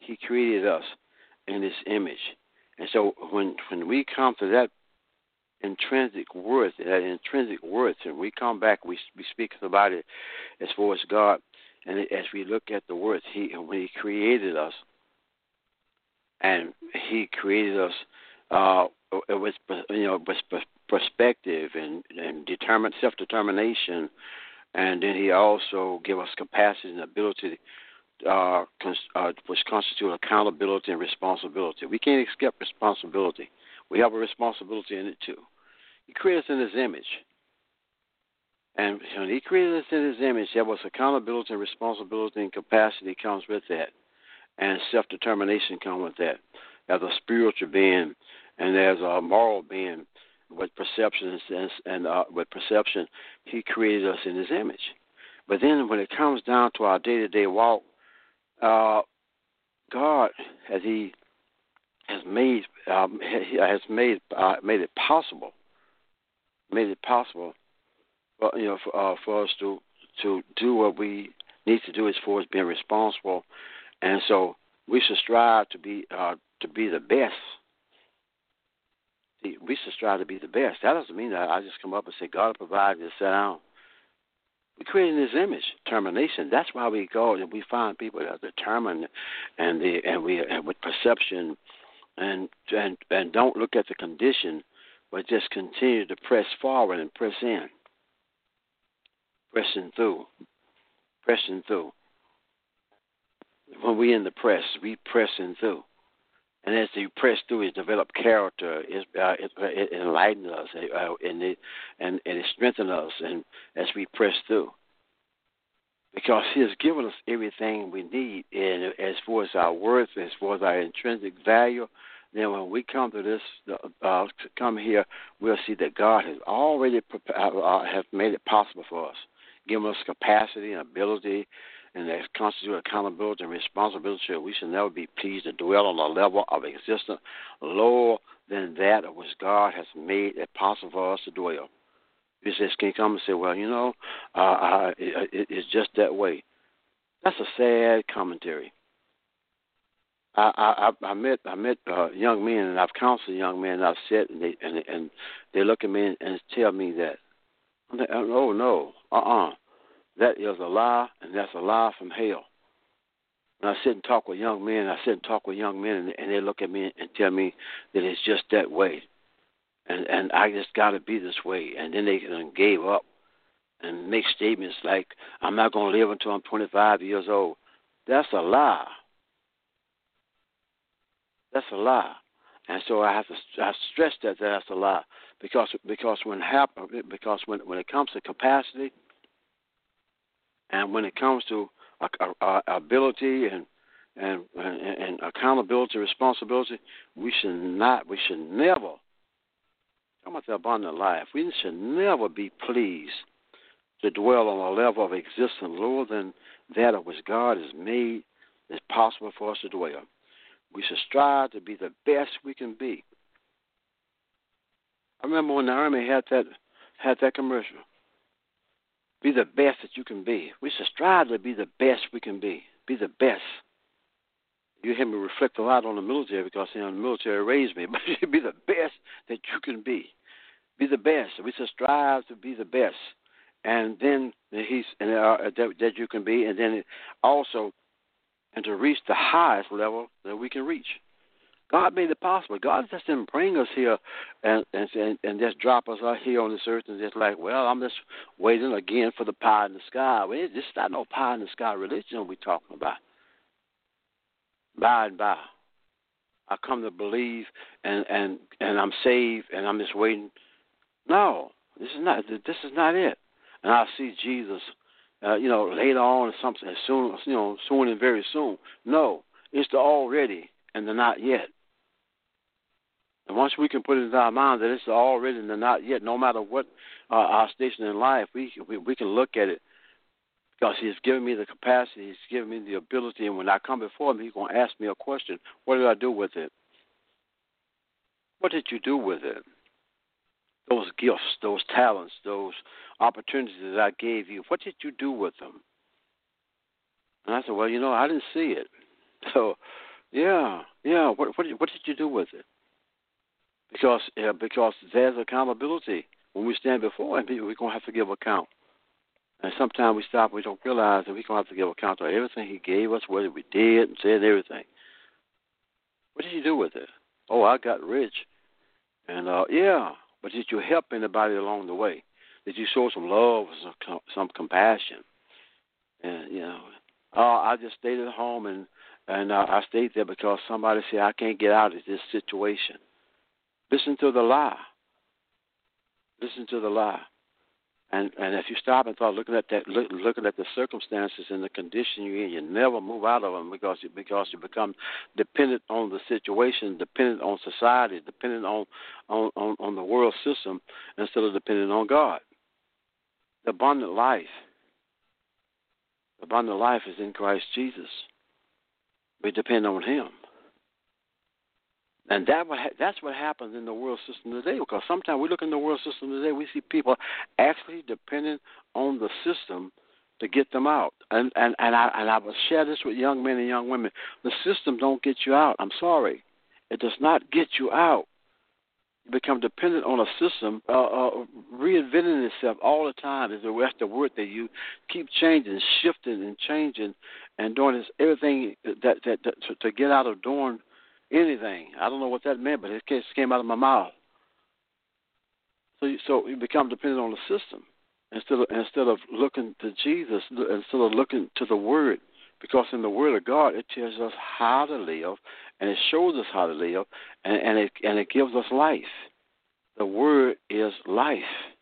in His image. And so when we come to that intrinsic worth, and we come back, we speak about it as far as God, and as we look at the worth, when He created us, and He created us with perspective and self-determination, and then He also gave us capacity and ability, which constitute accountability and responsibility. We can't escape responsibility. We have a responsibility in it too. He created us in His image. And when He created us in His image, there was accountability and responsibility and capacity comes with that. And self-determination comes with that. There's a spiritual being and there's a moral being with perception. And with perception, He created us in His image. But then when it comes down to our day-to-day walk, God, as He has made made it possible, for us to do what we need to do as far as being responsible, and so we should strive to be the best. See, we should strive to be the best. That doesn't mean that I just come up and say, God provided and sit down. We created His image, determination. That's why we go and we find people that are determined, and with perception, and don't look at the condition, but just continue to press forward and press in, pressing through. When we in the press, we pressing through. And as you press through, it develops character. It enlightens us, and it strengthens us. And as we press through, because He has given us everything we need, and as far as our worth, as far as our intrinsic value, then when we come to this, come here, we'll see that God has already has made it possible for us, given us capacity and ability, and that constitute accountability and responsibility. We should never be pleased to dwell on a level of existence lower than that of which God has made it possible for us to dwell. You just can't come and say, well, it's just that way. That's a sad commentary. I met young men, and I've counseled young men, and I've said, and they look at me and tell me that, oh no, that is a lie, and that's a lie from hell. When I sit and talk with young men, and they look at me and tell me that it's just that way, and I just got to be this way, and then they gave up and make statements like, I'm not going to live until I'm 25 years old. That's a lie. That's a lie, and so I stress that that's a lie, because when it comes to capacity, and when it comes to ability and accountability, responsibility, we should never, talking about the abundant life, we should never be pleased to dwell on a level of existence lower than that of which God has made it possible for us to dwell. We should strive to be the best we can be. I remember when the Army had that commercial. Be the best that you can be. We should strive to be the best we can be. Be the best. You hear me reflect a lot on the military, because the military raised me. But be the best that you can be. Be the best. We should strive to be the best, and then that you can be, and then also, and to reach the highest level that we can reach. God made it possible. God just didn't bring us here and just drop us out here on this earth and just like, well, I'm just waiting again for the pie in the sky. Well, this is not no pie in the sky religion we're talking about. By and by, I come to believe and I'm saved and I'm just waiting. No, this is not it. And I'll see Jesus, later on or something, soon and very soon. No, it's the already and the not yet. And once we can put it in our mind that it's the already and the not yet, no matter what our station in life, we can look at it, because He's given me the capacity, He's given me the ability, and when I come before Him, He's going to ask me a question. What did I do with it? What did you do with it? Those gifts, those talents, those opportunities that I gave you, what did you do with them? And I said, well, I didn't see it. So, what did you do with it? Because there's accountability. When we stand before Him, we're going to have to give account. And sometimes we stop, we don't realize that we're going to have to give account to everything He gave us, whether we did and said everything. What did you do with it? Oh, I got rich. And, but did you help anybody along the way? Did you show some love or some compassion? And, I just stayed at home and I stayed there because somebody said I can't get out of this situation. Listen to the lie. Listen to the lie. And if you stop and start looking at that, looking at the circumstances and the condition you're in, you never move out of them because you become dependent on the situation, dependent on society, dependent on the world system instead of dependent on God. The abundant life Abundant life is in Christ Jesus. We depend on Him. And that's what happens in the world system today, because sometimes we look in the world system today, we see people actually depending on the system to get them out. And I will share this with young men and young women. The system don't get you out. I'm sorry. It does not get you out. You become dependent on a system, reinventing itself all the time. That's the word they use. Keep changing, shifting, and changing, and doing this everything that to get out of doing anything. I don't know what that meant, but it just came out of my mouth. So you become dependent on the system instead of looking to Jesus, instead of looking to the Word, because in the Word of God it tells us how to live, and it shows us how to live, and it gives us life. The Word is life.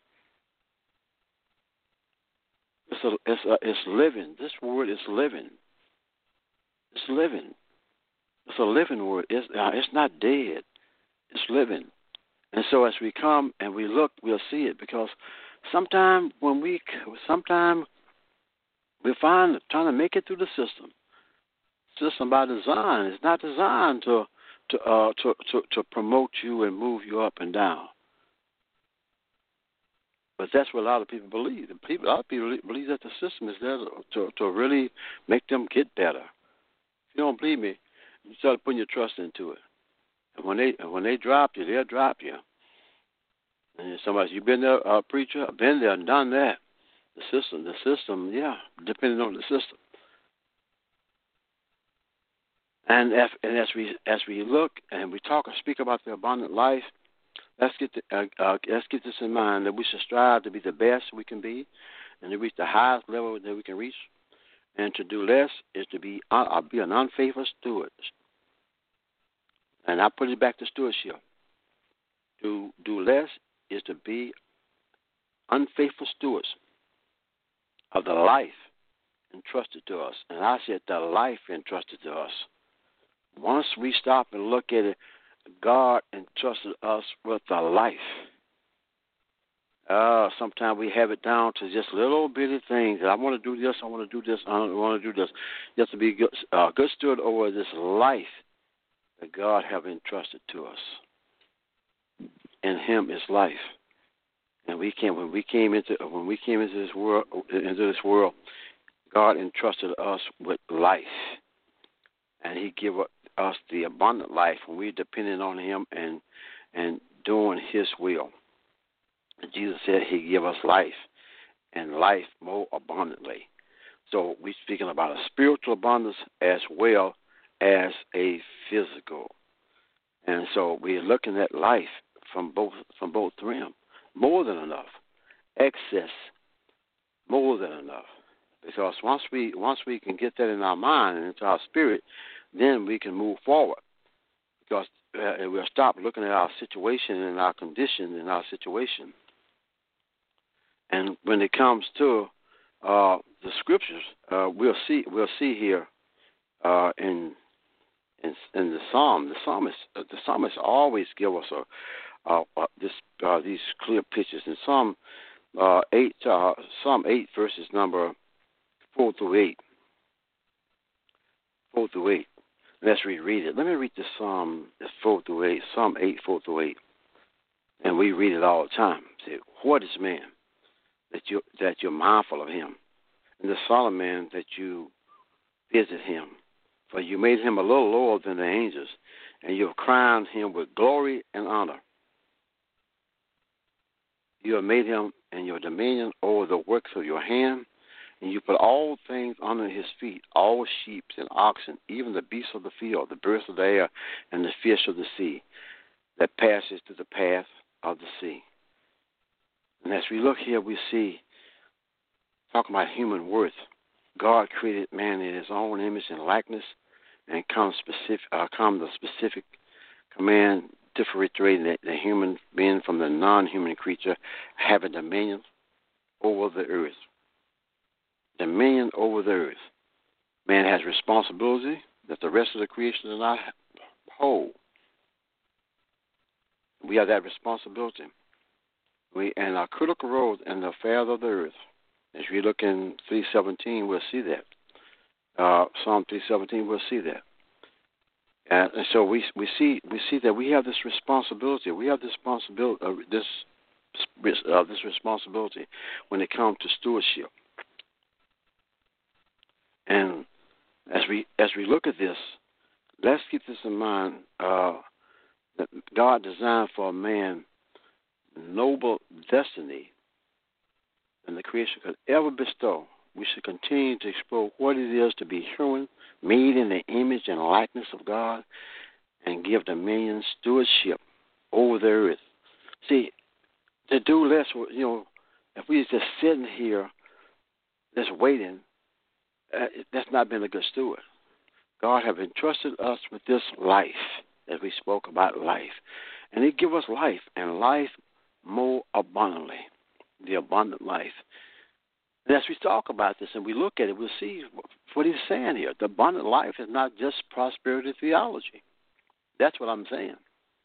It's living. This Word is living. It's living. It's a living Word. It's not dead. It's living. And so as we come and we look, we'll see it, because sometimes we find trying to make it through the system. System by design. It's not designed to promote you and move you up and down. But that's what a lot of people believe. A lot of people believe that the system is there to really make them get better. If you don't believe me, you start putting your trust into it. And when they drop you, they'll drop you. And somebody says, "You've been there, preacher? I've been there and done that." The system, yeah, depending on the system. And as we look and we talk and speak about the abundant life, let's get this in mind, that we should strive to be the best we can be, and to reach the highest level that we can reach. And to do less is to be an unfaithful steward. And I put it back to stewardship. To do less is to be unfaithful stewards of the life entrusted to us. And I said the life entrusted to us. Once we stop and look at it, God entrusted us with the life. Sometimes we have it down to just little bitty things. I want to do this, I want to do this, I want to do this. You have to be good steward over this life that God have entrusted to us. In Him is life. And when we came into this world, God entrusted us with life. And He gave us the abundant life when we're dependent on Him and doing His will. And Jesus said He give us life, and life more abundantly. So we're speaking about a spiritual abundance as well as a physical. And so we're looking at life from both realms. More than enough. Excess. More than enough. Because once we can get that in our mind and into our spirit, then we can move forward. Because we'll stop looking at our situation and our condition and our situation. And when it comes to the scriptures, we'll see here in the Psalm. The psalmist always give us these clear pictures. In Psalm 8 verses number 4 through 8. 4 through 8. Let's reread it. Let me read the Psalm 4 through 8. Psalm 8, 4 through 8. And we read it all the time. Say, what is man that you're mindful of him, and the Son of Man that you visit him? For you made him a little lower than the angels, and you have crowned him with glory and honor. You have made him and your dominion over the works of your hand, and you put all things under his feet, all sheep and oxen, even the beasts of the field, the birds of the air, and the fish of the sea, that passes through the path of the sea. And as we look here, we see, talking about human worth, God created man in his own image and likeness, and come the specific command differentiating the human being from the non-human creature, having dominion over the earth. Dominion over the earth. Man has responsibility that the rest of the creation does not hold. We have that responsibility. We and our critical role in the affairs of the earth. As we look in 3:17, we'll see that. Psalm 3:17, we'll see that. And so we see that we have this responsibility. We have this responsibility when it comes to stewardship. And as we look at this, let's keep this in mind. That God designed for a man noble destiny, and the creation could ever bestow. We should continue to explore what it is to be human, made in the image and likeness of God, and give dominion, stewardship over the earth. See, to do less, if we just sitting here just waiting, that's not been a good steward. God have entrusted us with this life, as we spoke about life. And He give us life, and life more abundantly, the abundant life. And as we talk about this and we look at it, we'll see what He's saying here. The abundant life is not just prosperity theology. That's what I'm saying.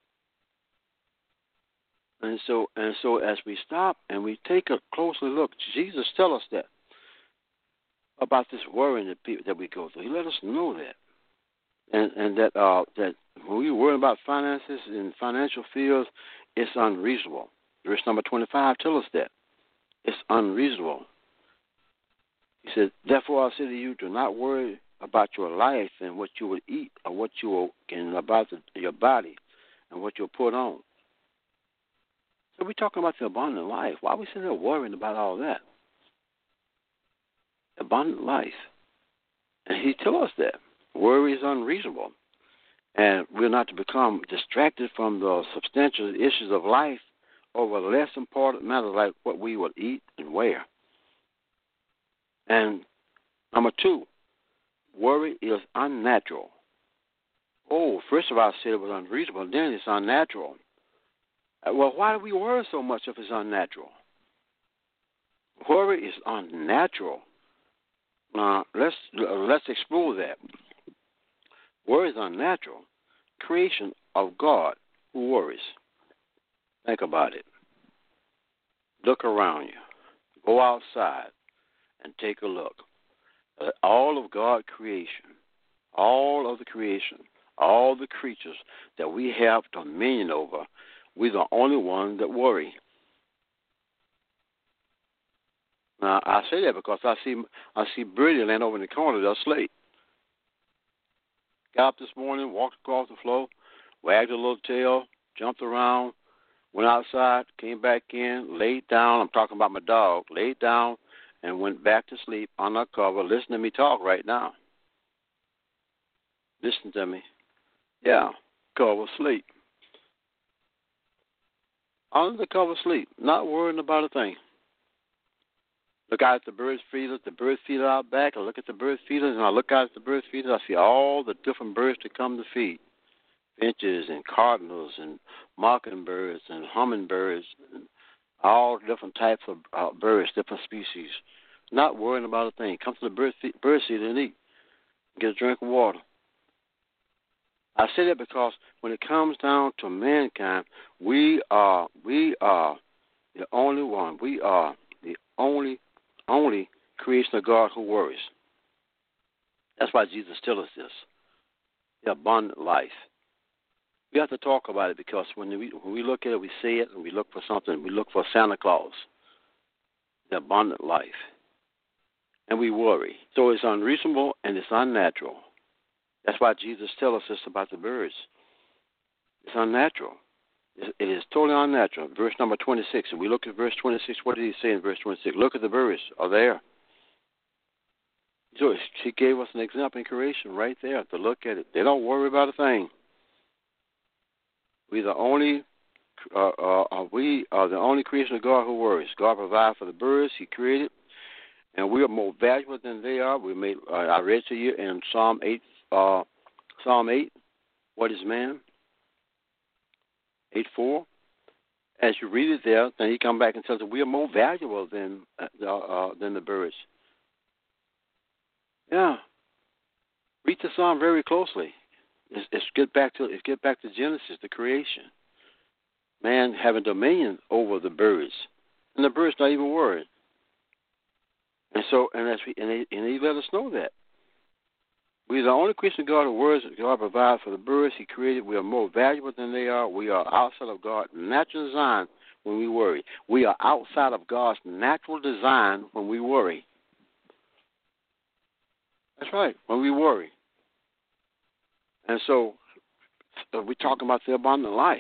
And so as we stop and we take a closer look, Jesus tell us that about this worrying that we go through. He let us know that. And that when we worry about finances in financial fields, it's unreasonable. Verse number 25 tells us that. It's unreasonable. He said, therefore I say to you, do not worry about your life and what you will eat or what you will, and about your body and what you'll put on. So we're talking about the abundant life. Why are we sitting there worrying about all that? Abundant life. And He tells us that. Worry is unreasonable. And we're not to become distracted from the substantial issues of life over less important matters like what we will eat and wear. And number 2, worry is unnatural. Oh, first of all, I said it was unreasonable, then it's unnatural. Well, why do we worry so much if it's unnatural? Worry is unnatural. Now, let's explore that. Worry is unnatural. Creation of God who worries. Think about it. Look around you. Go outside and take a look. All of God's creation, all of the creation, all the creatures that we have dominion over, we're the only ones that worry. Now, I say that because I see Birdie laying over in the corner there asleep. Got up this morning, walked across the floor, wagged a little tail, jumped around, went outside, came back in, laid down. I'm talking about my dog. Laid down and went back to sleep under cover. Listen to me talk right now. Listen to me. Yeah, cover sleep. Under the cover sleep, not worrying about a thing. Look out at the bird feeders out back. I look at the bird feeders, and I look out at the bird feeders. I see all the different birds that come to feed. Finches and cardinals and mockingbirds and hummingbirds and all different types of birds, different species. Not worrying about a thing. Come to the bird feeder and eat. Get a drink of water. I say that because when it comes down to mankind, we are the only one. We are the only creation of God who worries. That's why Jesus tells us this. The abundant life. We have to talk about it because when we look at it, we see it, and we look for something. We look for Santa Claus. The abundant life. And we worry. So it's unreasonable and it's unnatural. That's why Jesus tells us this about the birds. It's unnatural. It is totally unnatural. Verse number 26. And we look at verse 26. What did He say in verse 26? Look at the birds. Are there. So He gave us an example in creation right there to look at it. They don't worry about a thing. We are the only creation of God who worries. God provides for the birds He created, and we are more valuable than they are. We made. I read to you in Psalm 8. Psalm 8. What is man? 8:4. As you read it there, then He come back and tells us we are more valuable than the birds. Yeah. Read the Psalm very closely. It's get back to Genesis, the creation. Man having dominion over the birds, and the birds not even worried. And so, and he let us know that. We're the only creation of God who words that God provides for the birds He created. We are more valuable than they are. We are outside of God's natural design when we worry. We are outside of God's natural design when we worry. That's right, when we worry. And so, we're talking about the abundant life,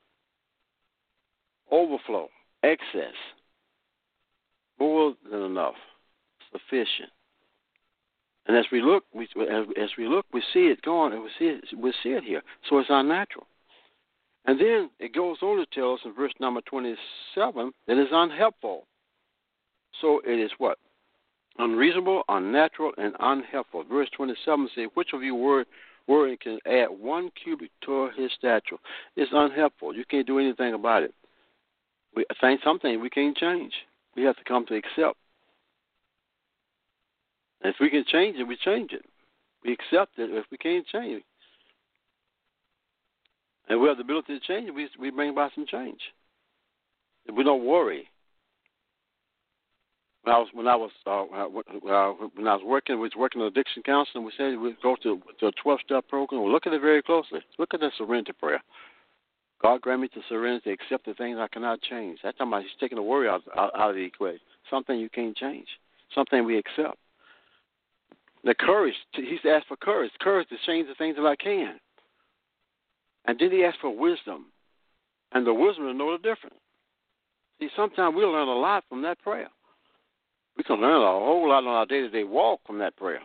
overflow, excess, more than enough, sufficient. And as we look, we see it going, and we see it here. So it's unnatural. And then it goes on to tell us in verse number 27 that it's unhelpful. So it is what? Unreasonable, unnatural, and unhelpful. Verse 27 says, which of you worrying can add 1 cubit to his stature? It's unhelpful. You can't do anything about it. Something we can't change. We have to come to accept. And if we can change it, we change it. We accept it if we can't change it. And we have the ability to change it, we bring about some change. If we don't worry. When I was working, we was working in addiction counseling. We said we'd go to a 12-step program. We look at it very closely. Look at the serenity prayer. God grant me the serenity to accept the things I cannot change. That's talking about He's taking the worry out of the equation. Something you can't change. Something we accept. The courage. He's asked for courage. Courage to change the things that I can. And then He asked for wisdom. And the wisdom to know the difference. See, sometimes we'll learn a lot from that prayer. We can learn a whole lot on our day-to-day walk from that prayer.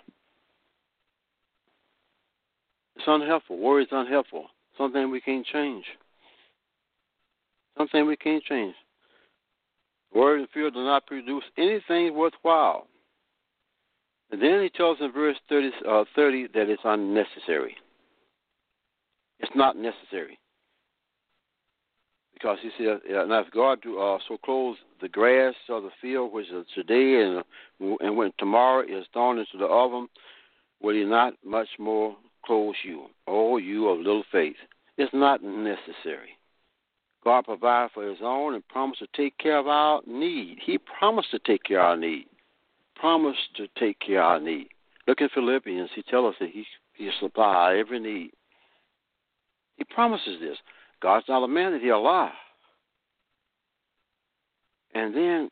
It's unhelpful. Worry is unhelpful. Something we can't change. Something we can't change. Worry and fear do not produce anything worthwhile. And then He tells in verse 30 that it's unnecessary. It's not necessary. Because He said, now if God so clothes the grass of the field, which is today, and when tomorrow is thrown into the oven, will He not much more clothe you, oh, you of little faith? It's not necessary. God provides for His own and promised to take care of our need. He promised to take care of our need. Promised to take care of our need. Look at Philippians. He tells us that He supply every need. He promises this. God's not a man that He'll lie. And then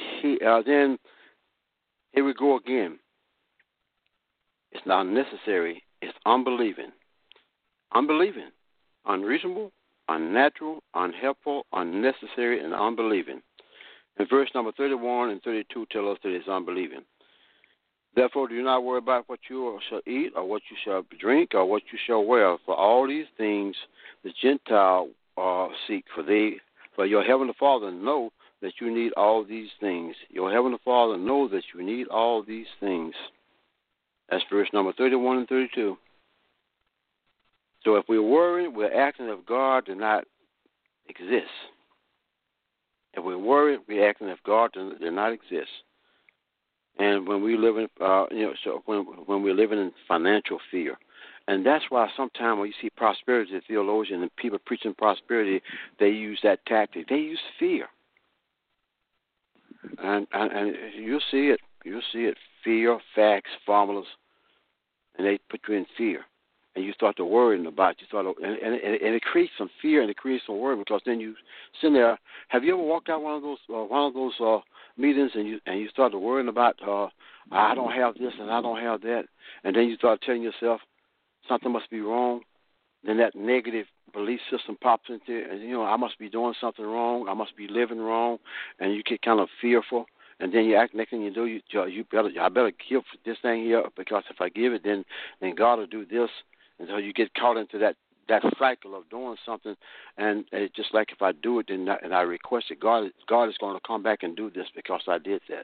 here we go again. It's not necessary. It's unbelieving. Unbelieving. Unreasonable, unnatural, unhelpful, unnecessary, and unbelieving. And verse number 31 and 32 tell us that it's unbelieving. Therefore, do not worry about what you shall eat or what you shall drink or what you shall wear. For all these things the Gentile seek. For your heavenly Father know that you need all these things. Your heavenly Father knows that you need all these things. That's verse number 31 and 32. So if we're worried, we're acting as if God did not exist. If we're worried, we're acting as if God did not exist. And when we live in, when we're living in financial fear, and that's why sometimes when you see prosperity theologians and people preaching prosperity, they use that tactic. They use fear, and you'll see it. You'll see it. Fear, facts, formulas, and they put you in fear, and you start to worry about. And it creates some fear and it creates some worry because then you sit there. Have you ever walked out one of those meetings and you start to worrying about I don't have this and I don't have that, and then you start telling yourself something must be wrong. Then that negative belief system pops into it, and I must be doing something wrong. I must be living wrong, and you get kind of fearful. And then you act next thing you do, I better give this thing here because if I give it, then God will do this, and so you get caught into that cycle of doing something, and it's just like if I do it, and I request it, God is going to come back and do this because I did that.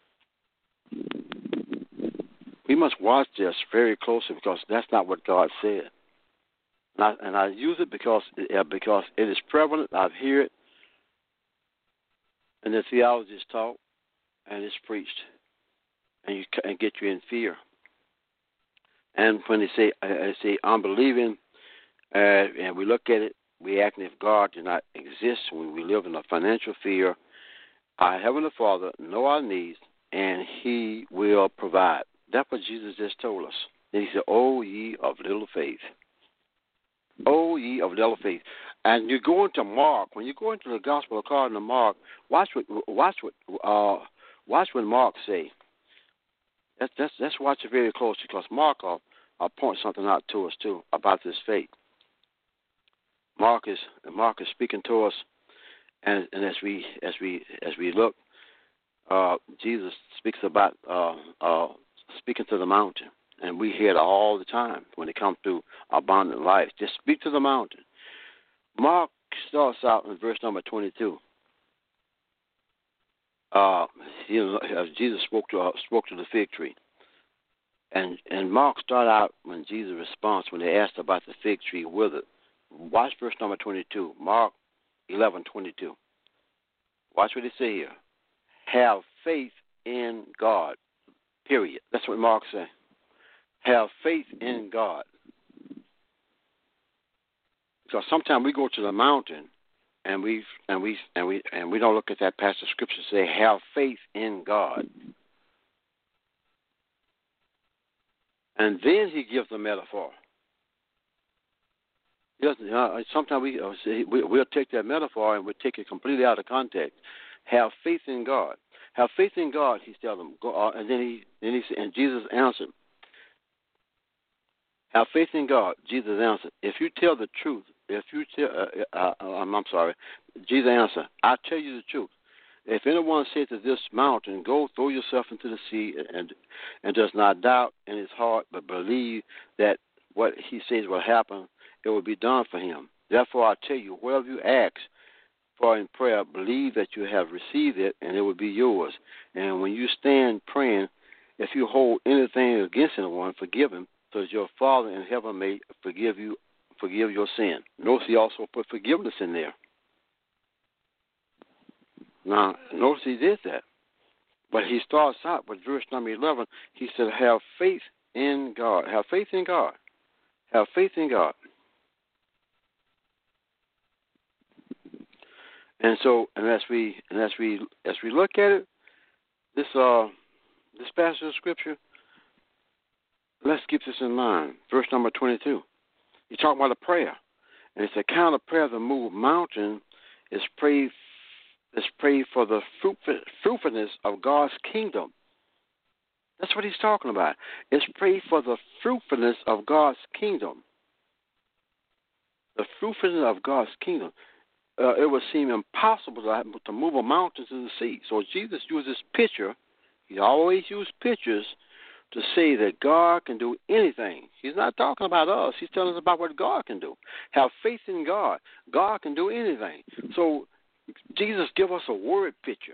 We must watch this very closely because that's not what God said. And I use it because it is prevalent. I've heard it, and the theology is taught, and it's preached, and get you in fear. And when they say unbelieving, and we look at it, we act as if God did not exist when we live in a financial fear. Our Heavenly Father know our needs, and he will provide. That's what Jesus just told us. And he said, "O ye of little faith." O ye of little faith. And you go into Mark. When you go into the Gospel according to Mark, watch what Mark say. Let's watch it very closely, because Mark will point something out to us too about this faith. Mark is speaking to us, and as we look, Jesus speaks about speaking to the mountain, and we hear it all the time when it comes to abundant life. Just speak to the mountain. Mark starts out in verse number 22. Jesus spoke to the fig tree, and Mark started out when Jesus' response when they asked about the fig tree withered. Watch verse number 22, Mark 11:22. Watch what it say here. Have faith in God. Period. That's what Mark said. Have faith in God. Because sometimes we go to the mountain and we don't look at that passage of scripture and say, have faith in God. And then he gives the metaphor. Sometimes we'll take that metaphor and we'll take it completely out of context. Have faith in God. Have faith in God, he's telling them. And then Jesus answered. Have faith in God. Jesus answered. If you tell the truth, Jesus answered. I tell you the truth. If anyone says to this mountain, go throw yourself into the sea, and does not doubt in his heart, but believe that what he says will happen, it will be done for him. Therefore, I tell you, whatever you ask for in prayer, believe that you have received it, and it will be yours. And when you stand praying, if you hold anything against anyone, forgive him, so that your Father in heaven may forgive your sin. Notice he also put forgiveness in there. Now, notice he did that. But he starts out with verse number 11. He said, have faith in God. Have faith in God. Have faith in God. And so, as we look at it, this passage of scripture, let's keep this in mind. Verse number 22. He's talking about a prayer, and it's a kind of prayer that move mountain. Is pray for the fruitfulness of God's kingdom. That's what he's talking about. It's pray for the fruitfulness of God's kingdom. The fruitfulness of God's kingdom. It would seem impossible to move a mountain to the sea. So Jesus used this picture. He always used pictures to say that God can do anything. He's not talking about us. He's telling us about what God can do. Have faith in God. God can do anything. So Jesus give us a word picture.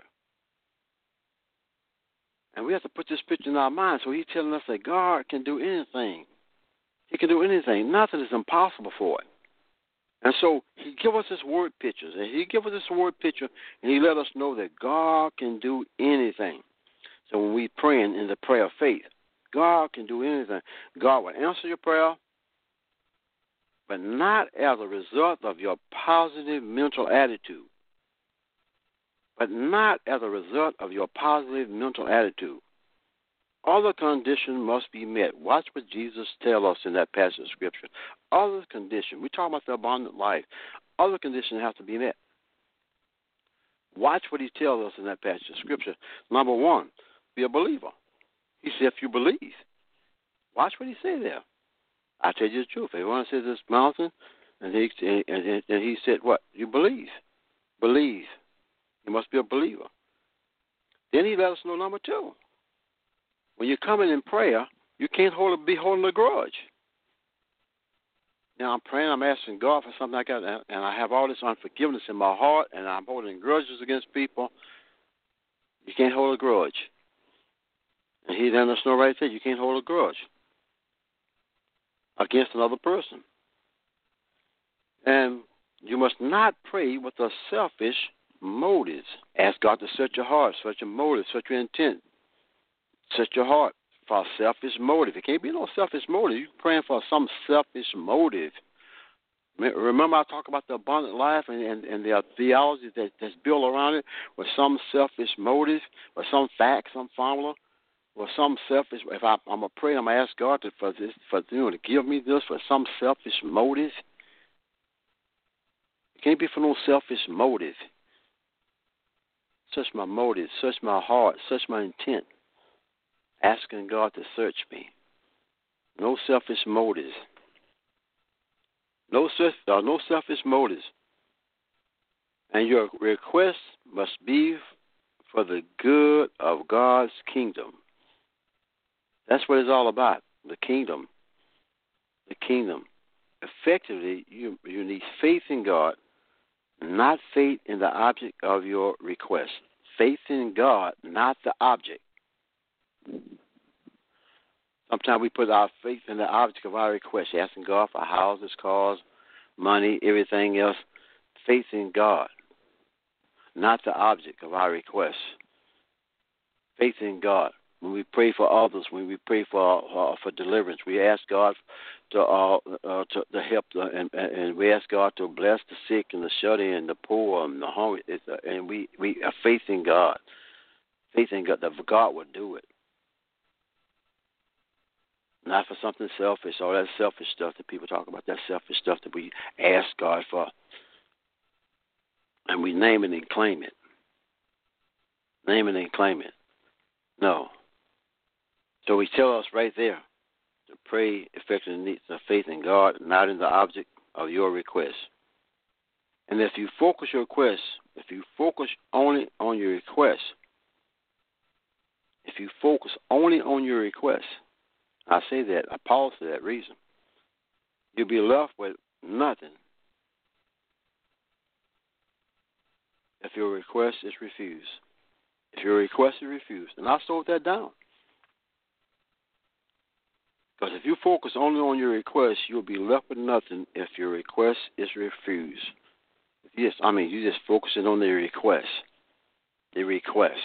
And we have to put this picture in our mind. So he's telling us that God can do anything. He can do anything. Nothing is impossible for it. And so he give us this word pictures. And he give us this word picture, and he let us know that God can do anything. So when we praying in the prayer of faith, God can do anything. God will answer your prayer, but not as a result of your positive mental attitude. But not as a result of your positive mental attitude. Other conditions must be met. Watch what Jesus tells us in that passage of Scripture. Other conditions. We're talking about the abundant life. Other conditions have to be met. Watch what he tells us in that passage of Scripture. Number one, be a believer. He said, if you believe. Watch what he said there. I tell you the truth. Everyone says this mountain, and he said, what? You believe. Believe. You must be a believer. Then he let us know number two. When you're coming in prayer, you can't be holding a grudge. Now I'm praying, I'm asking God for something like that, and I have all this unforgiveness in my heart, and I'm holding grudges against people. You can't hold a grudge. And he let us know right there, you can't hold a grudge against another person. And you must not pray with a selfish motives. Ask God to search your heart, search your motives, search your intent. Search your heart for a selfish motive. It can't be no selfish motive. You're praying for some selfish motive. Remember I talked about the abundant life and the theology that's built around it with some selfish motive or some fact, some formula, or some selfish. If I'm going to pray, I'm going to ask God to give me this for some selfish motive. It can't be for no selfish motive. Search my motive, search my heart, search my intent. Asking God to search me. No selfish motives. No selfish motives. And your request must be for the good of God's kingdom. That's what it's all about, the kingdom. The kingdom. Effectively, you need faith in God, not faith in the object of your request. Faith in God, not the object. Sometimes we put our faith in the object of our request, asking God for houses, cars, money, everything else. Faith in God, not the object of our request. Faith in God. When we pray for others, when we pray for deliverance, we ask God to help, and we ask God to bless the sick and the shut-in, the poor and the hungry, and we have faith in God. Faith in God that God will do it. Not for something selfish, all that selfish stuff that people talk about, that selfish stuff that we ask God for. And we name it and claim it. Name it and claim it. No. So he tells us right there to pray effectively needs the faith in God, not in the object of your request. And if you focus your request, if you focus only on your request, if you focus only on your request, I say that, I pause for that reason. You'll be left with nothing if your request is refused. If your request is refused, and I slowed that down. Because if you focus only on your request, you'll be left with nothing if your request is refused. Yes, you just focusing on the request. The request.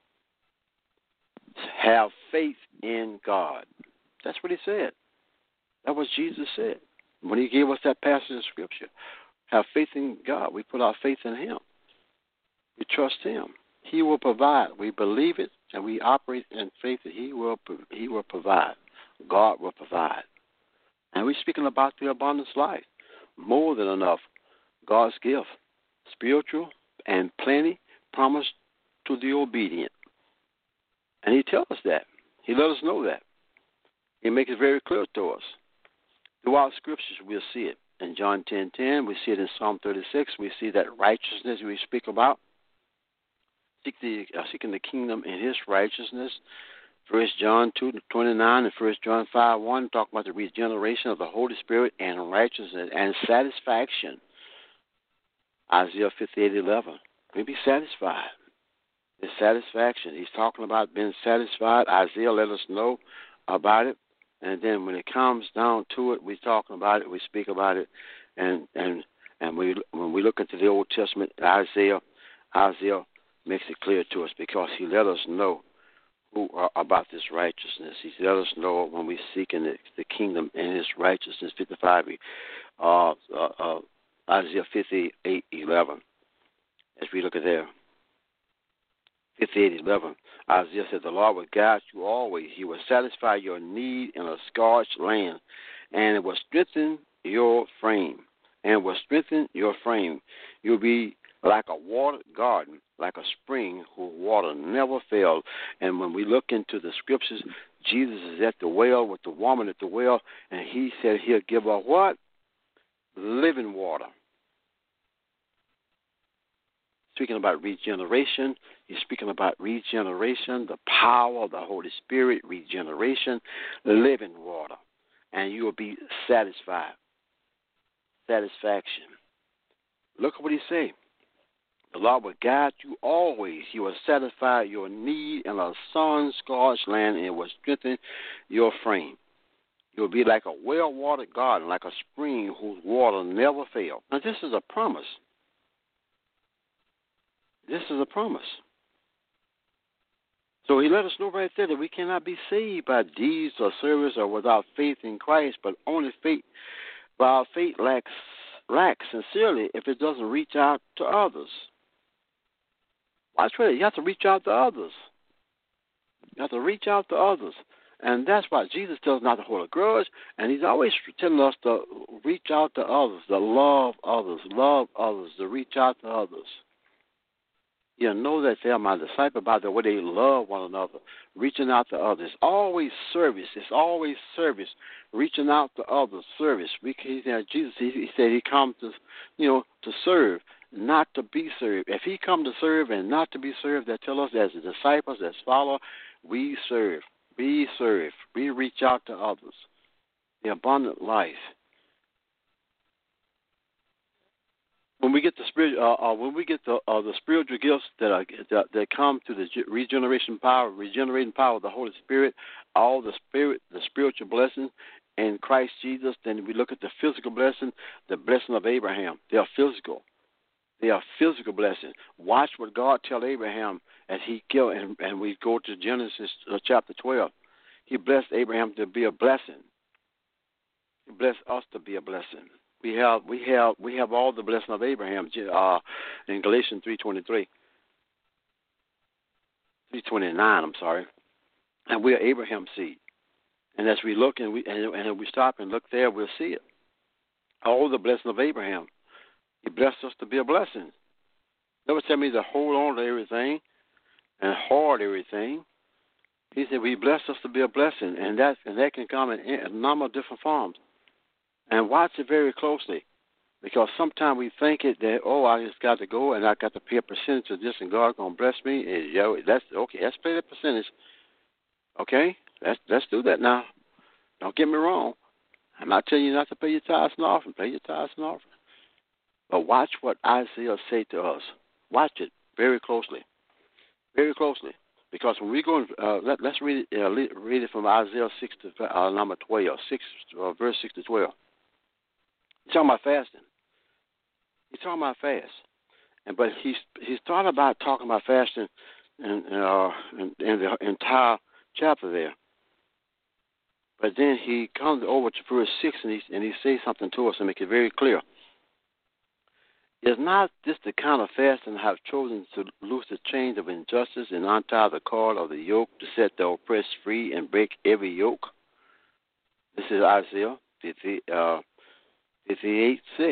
Have faith in God. That's what he said. That was Jesus said when he gave us that passage of Scripture. Have faith in God. We put our faith in him. We trust him. He will provide. We believe it, and we operate in faith that he will provide. God will provide. And we're speaking about the abundance life. More than enough. God's gift. Spiritual and plenty promised to the obedient. And he tells us that. He let us know that. He makes it very clear to us. Throughout Scriptures, we'll see it. In John 10:10, we see it in Psalm 36. We see that righteousness we speak about. Seeking the kingdom and his righteousness. 1 John 2:29 and 1 John 5:1 talk about the regeneration of the Holy Spirit and righteousness and satisfaction. Isaiah 58:11. We be satisfied. It's satisfaction. He's talking about being satisfied. Isaiah let us know about it. And then when it comes down to it, we're talking about it, we speak about it, and when we look into the Old Testament, Isaiah makes it clear to us because he let us know about this righteousness. He let us know when we seek in the kingdom and his righteousness. 55, Isaiah 58:11. As we look at there, 58:11. Isaiah said, "The Lord will guide you always. He will satisfy your need in a scorched land, and it will strengthen your frame. You'll be like a watered garden, like a spring whose water never fails." And when we look into the Scriptures, Jesus is at the well with the woman at the well, and he said he'll give her what? Living water. Speaking about regeneration, he's speaking about regeneration, the power of the Holy Spirit, regeneration, living water. And you will be satisfied. Satisfaction. Look at what he said. The Lord will guide you always. He will satisfy your need in a sun-scorched land, and it will strengthen your frame. You will be like a well-watered garden, like a spring whose water never fails. Now, this is a promise. This is a promise. So he let us know right there that we cannot be saved by deeds or service or without faith in Christ, but only faith. While faith lacks lack sincerely if it doesn't reach out to others. Watch for it. You have to reach out to others. You have to reach out to others. And that's why Jesus tells us not to hold a grudge, and he's always telling us to reach out to others, to love others, to reach out to others. You know that they are my disciples by the way they love one another, reaching out to others. It's always service. It's always service, reaching out to others, service. Jesus, he said he comes to, to serve, not to be served. If he come to serve and not to be served, that tell us as disciples, as followers, we serve. We serve. We reach out to others. The abundant life. When we get the spiritual gifts that come through the regenerating power of the Holy Spirit, all the spiritual blessings in Christ Jesus, then we look at the physical blessing, the blessing of Abraham. They are physical. They are physical blessings. Watch what God tell Abraham as he killed, and we go to Genesis chapter 12. He blessed Abraham to be a blessing. He blessed us to be a blessing. We have all the blessing of Abraham in Galatians 3:29. I'm sorry, and we are Abraham's seed. And as we look and we stop and look there, we'll see it. All the blessing of Abraham. He blessed us to be a blessing. Never tell me to hold on to everything and hoard everything. He said he blessed us to be a blessing, and that can come in a number of different forms. And watch it very closely, because sometimes we think it that, I just got to go and I got to pay a percentage of this, and God's gonna bless me. And, that's okay. Let's pay that percentage. Okay, let's do that now. Don't get me wrong. I'm not telling you not to pay your tithes and offering. Pay your tithes and offering. But watch what Isaiah say to us. Watch it very closely, because when we go, let's read it from Isaiah 6 to number 12, verse 6 to 12. He's talking about fasting. He's talking about fast, but he's started about talking about fasting in the entire chapter there. But then he comes over to verse 6 and he says something to us and make it very clear. Is not this the kind of fasting I have chosen to loose the chains of injustice and untie the cord of the yoke, to set the oppressed free and break every yoke? This is Isaiah 58:6.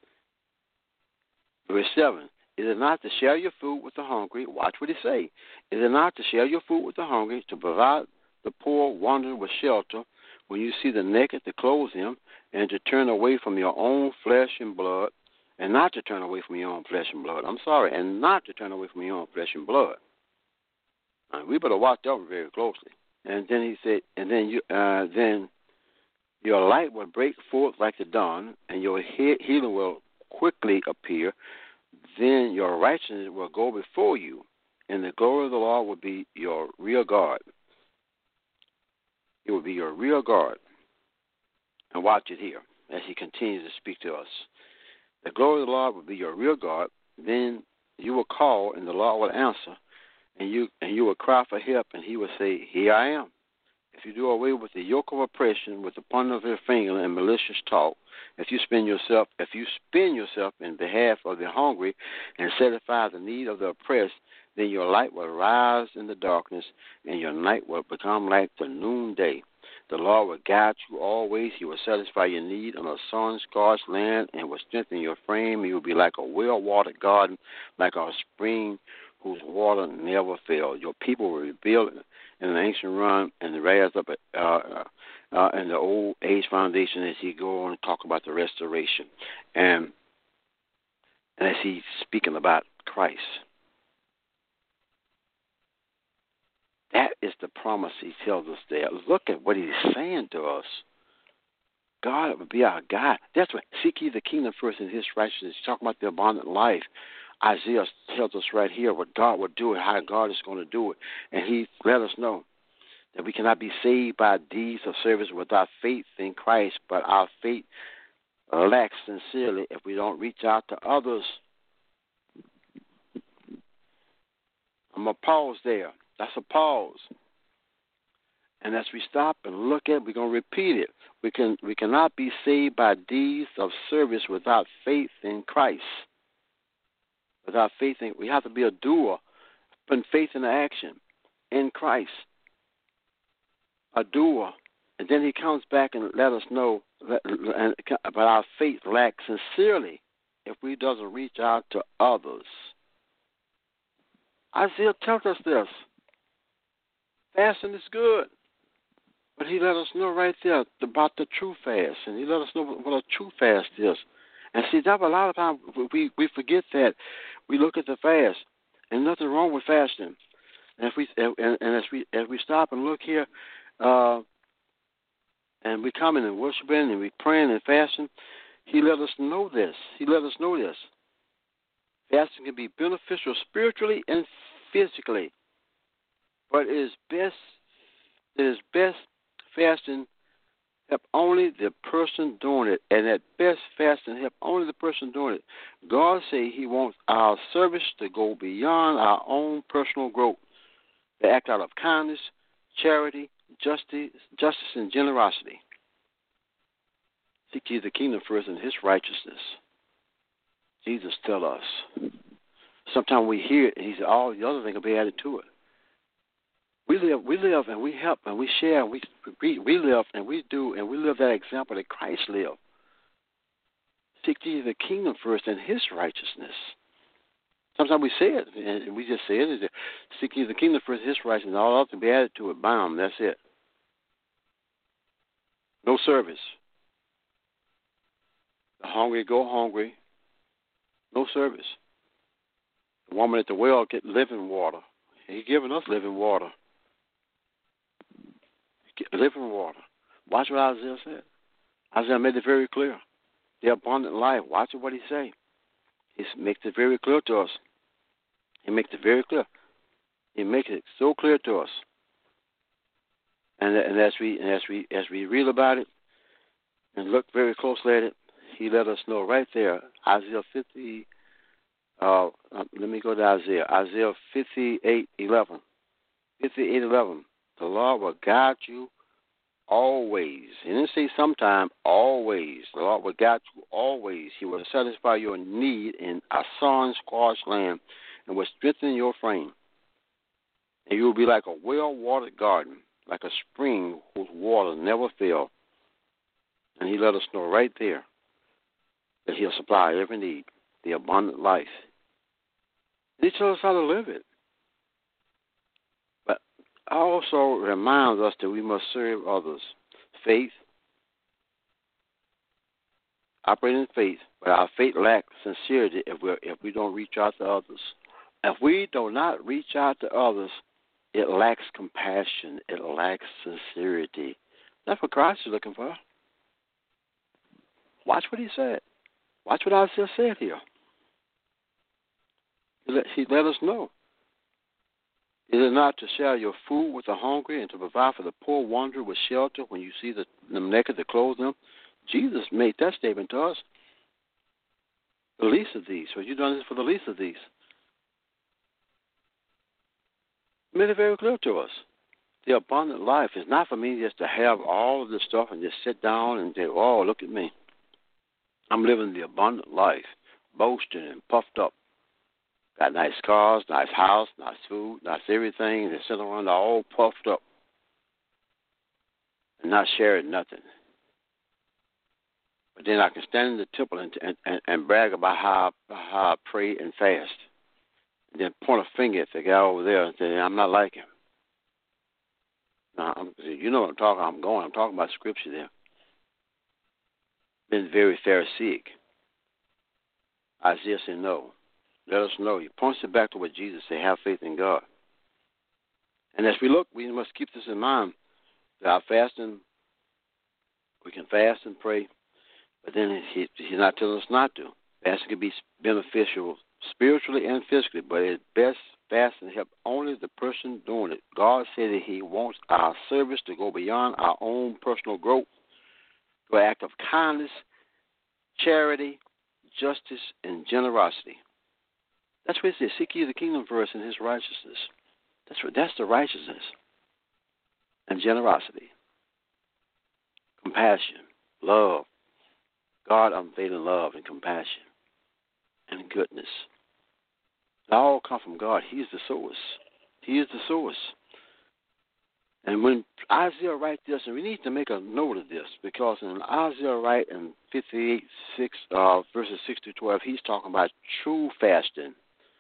Verse 7. Is it not to share your food with the hungry? Watch what he say. Is it not to share your food with the hungry, to provide the poor wandering with shelter, when you see the naked to clothe him, and to turn away from your own flesh and blood? And not to turn away from your own flesh and blood. And not to turn away from your own flesh and blood. We better watch that one very closely. And then he said, and then your light will break forth like the dawn, and your healing will quickly appear. Then your righteousness will go before you, and the glory of the Lord will be your rear guard. It will be your rear guard. And watch it here as he continues to speak to us. The glory of the Lord will be your rear guard. Then you will call, and the Lord will answer, and you will cry for help, and he will say, Here I am. If you do away with the yoke of oppression, with the pointing of your finger and malicious talk, if you spend yourself in behalf of the hungry and satisfy the need of the oppressed, then your light will rise in the darkness, and your night will become like the noonday. The Lord will guide you always. He will satisfy your need on a sun-scorched land and will strengthen your frame. You will be like a well-watered garden, like a spring whose water never fails. Your people will rebuild in an ancient run and rise up in the old age foundation, as he go on and talk about the restoration. And as he's speaking about Christ. That is the promise he tells us there. Look at what he's saying to us. God will be our God. That's what, seek ye the kingdom first and his righteousness. He's talking about the abundant life. Isaiah tells us right here what God will do and how God is going to do it. And he let us know that we cannot be saved by deeds of service without faith in Christ, but our faith lacks sincerely if we don't reach out to others. I'm going to pause there. That's a pause. And as we stop and look at it, we're going to repeat it. We cannot be saved by deeds of service without faith in Christ. Without faith in, we have to be a doer, putting faith into action in Christ. A doer. And then he comes back and let us know but our faith lacks sincerely if we doesn't reach out to others. Isaiah tells us this. Fasting is good. But he let us know right there about the true fast. And he let us know what a true fast is. And see, that a lot of times we forget that. We look at the fast. And nothing wrong with fasting. And as we stop and look here, and we coming and worshiping and we praying and fasting, he let us know this. He let us know this. Fasting can be beneficial spiritually and physically. But it is best fasting help only the person doing it. And at best fasting help only the person doing it. God say he wants our service to go beyond our own personal growth. To act out of kindness, charity, justice, and generosity. Seek ye the kingdom first and his righteousness. Jesus tell us. Sometimes we hear it and he said, all the other things will be added to it. We live and we help and we share and we live and we do and we live that example that Christ lived. Seek ye the kingdom first and his righteousness. Sometimes we say it, and we just say it. Seek ye the kingdom first, his righteousness, and all else to be added to it. Bound. That's it. No service. The hungry go hungry. No service. The woman at the well get living water. He's giving us living water. Living water. Watch what Isaiah said. Isaiah made it very clear. The abundant life. Watch what he say. He makes it very clear to us. He makes it very clear. He makes it so clear to us. And as we read about it and look very closely at it, he let us know right there. Isaiah 50. Let me go to Isaiah. Isaiah 58:11. 58:11. The Lord will guide you always. He didn't say sometime, always. The Lord will guide you always. He will satisfy your need in a sun-scorched land and will strengthen your frame. And you will be like a well-watered garden, like a spring whose water never fails. And he let us know right there that he'll supply every need, the abundant life. And he tells us how to live it. But also reminds us that we must serve others. Faith, operating in faith, but our faith lacks sincerity if we don't reach out to others. If we do not reach out to others, it lacks compassion. It lacks sincerity. That's what Christ is looking for. Watch what he said. Watch what Isaiah said here. He let us know. It is not to share your food with the hungry and to provide for the poor wanderer with shelter when you see them naked to clothe them. Jesus made that statement to us. The least of these. So you've done this for the least of these. He made it very clear to us. The abundant life is not for me just to have all of this stuff and just sit down and say, oh, look at me. I'm living the abundant life, boasting and puffed up. Got nice cars, nice house, nice food, nice everything, and they're sitting around all puffed up and not sharing nothing. But then I can stand in the temple and brag about how I pray and fast. And then point a finger at the guy over there and say, I'm not like him. Now, you know what I'm talking about scripture there. Been very Pharisaic. Isaiah said no. Let us know. He points it back to what Jesus said, have faith in God. And as we look, we must keep this in mind, that our fasting, we can fast and pray, but then he's not telling us not to. Fasting can be beneficial spiritually and physically, but it's best fasting help only the person doing it. God said that he wants our service to go beyond our own personal growth, to an act of kindness, charity, justice, and generosity. That's what it says. Seek ye the kingdom first and his righteousness. That's the righteousness. and generosity, compassion, love, God unfailing love and compassion and goodness. They all come from God. He is the source. He is the source. And when Isaiah writes this, and we need to make a note of this, because in Isaiah writes in 58, verses 6 to 12, he's talking about true fasting.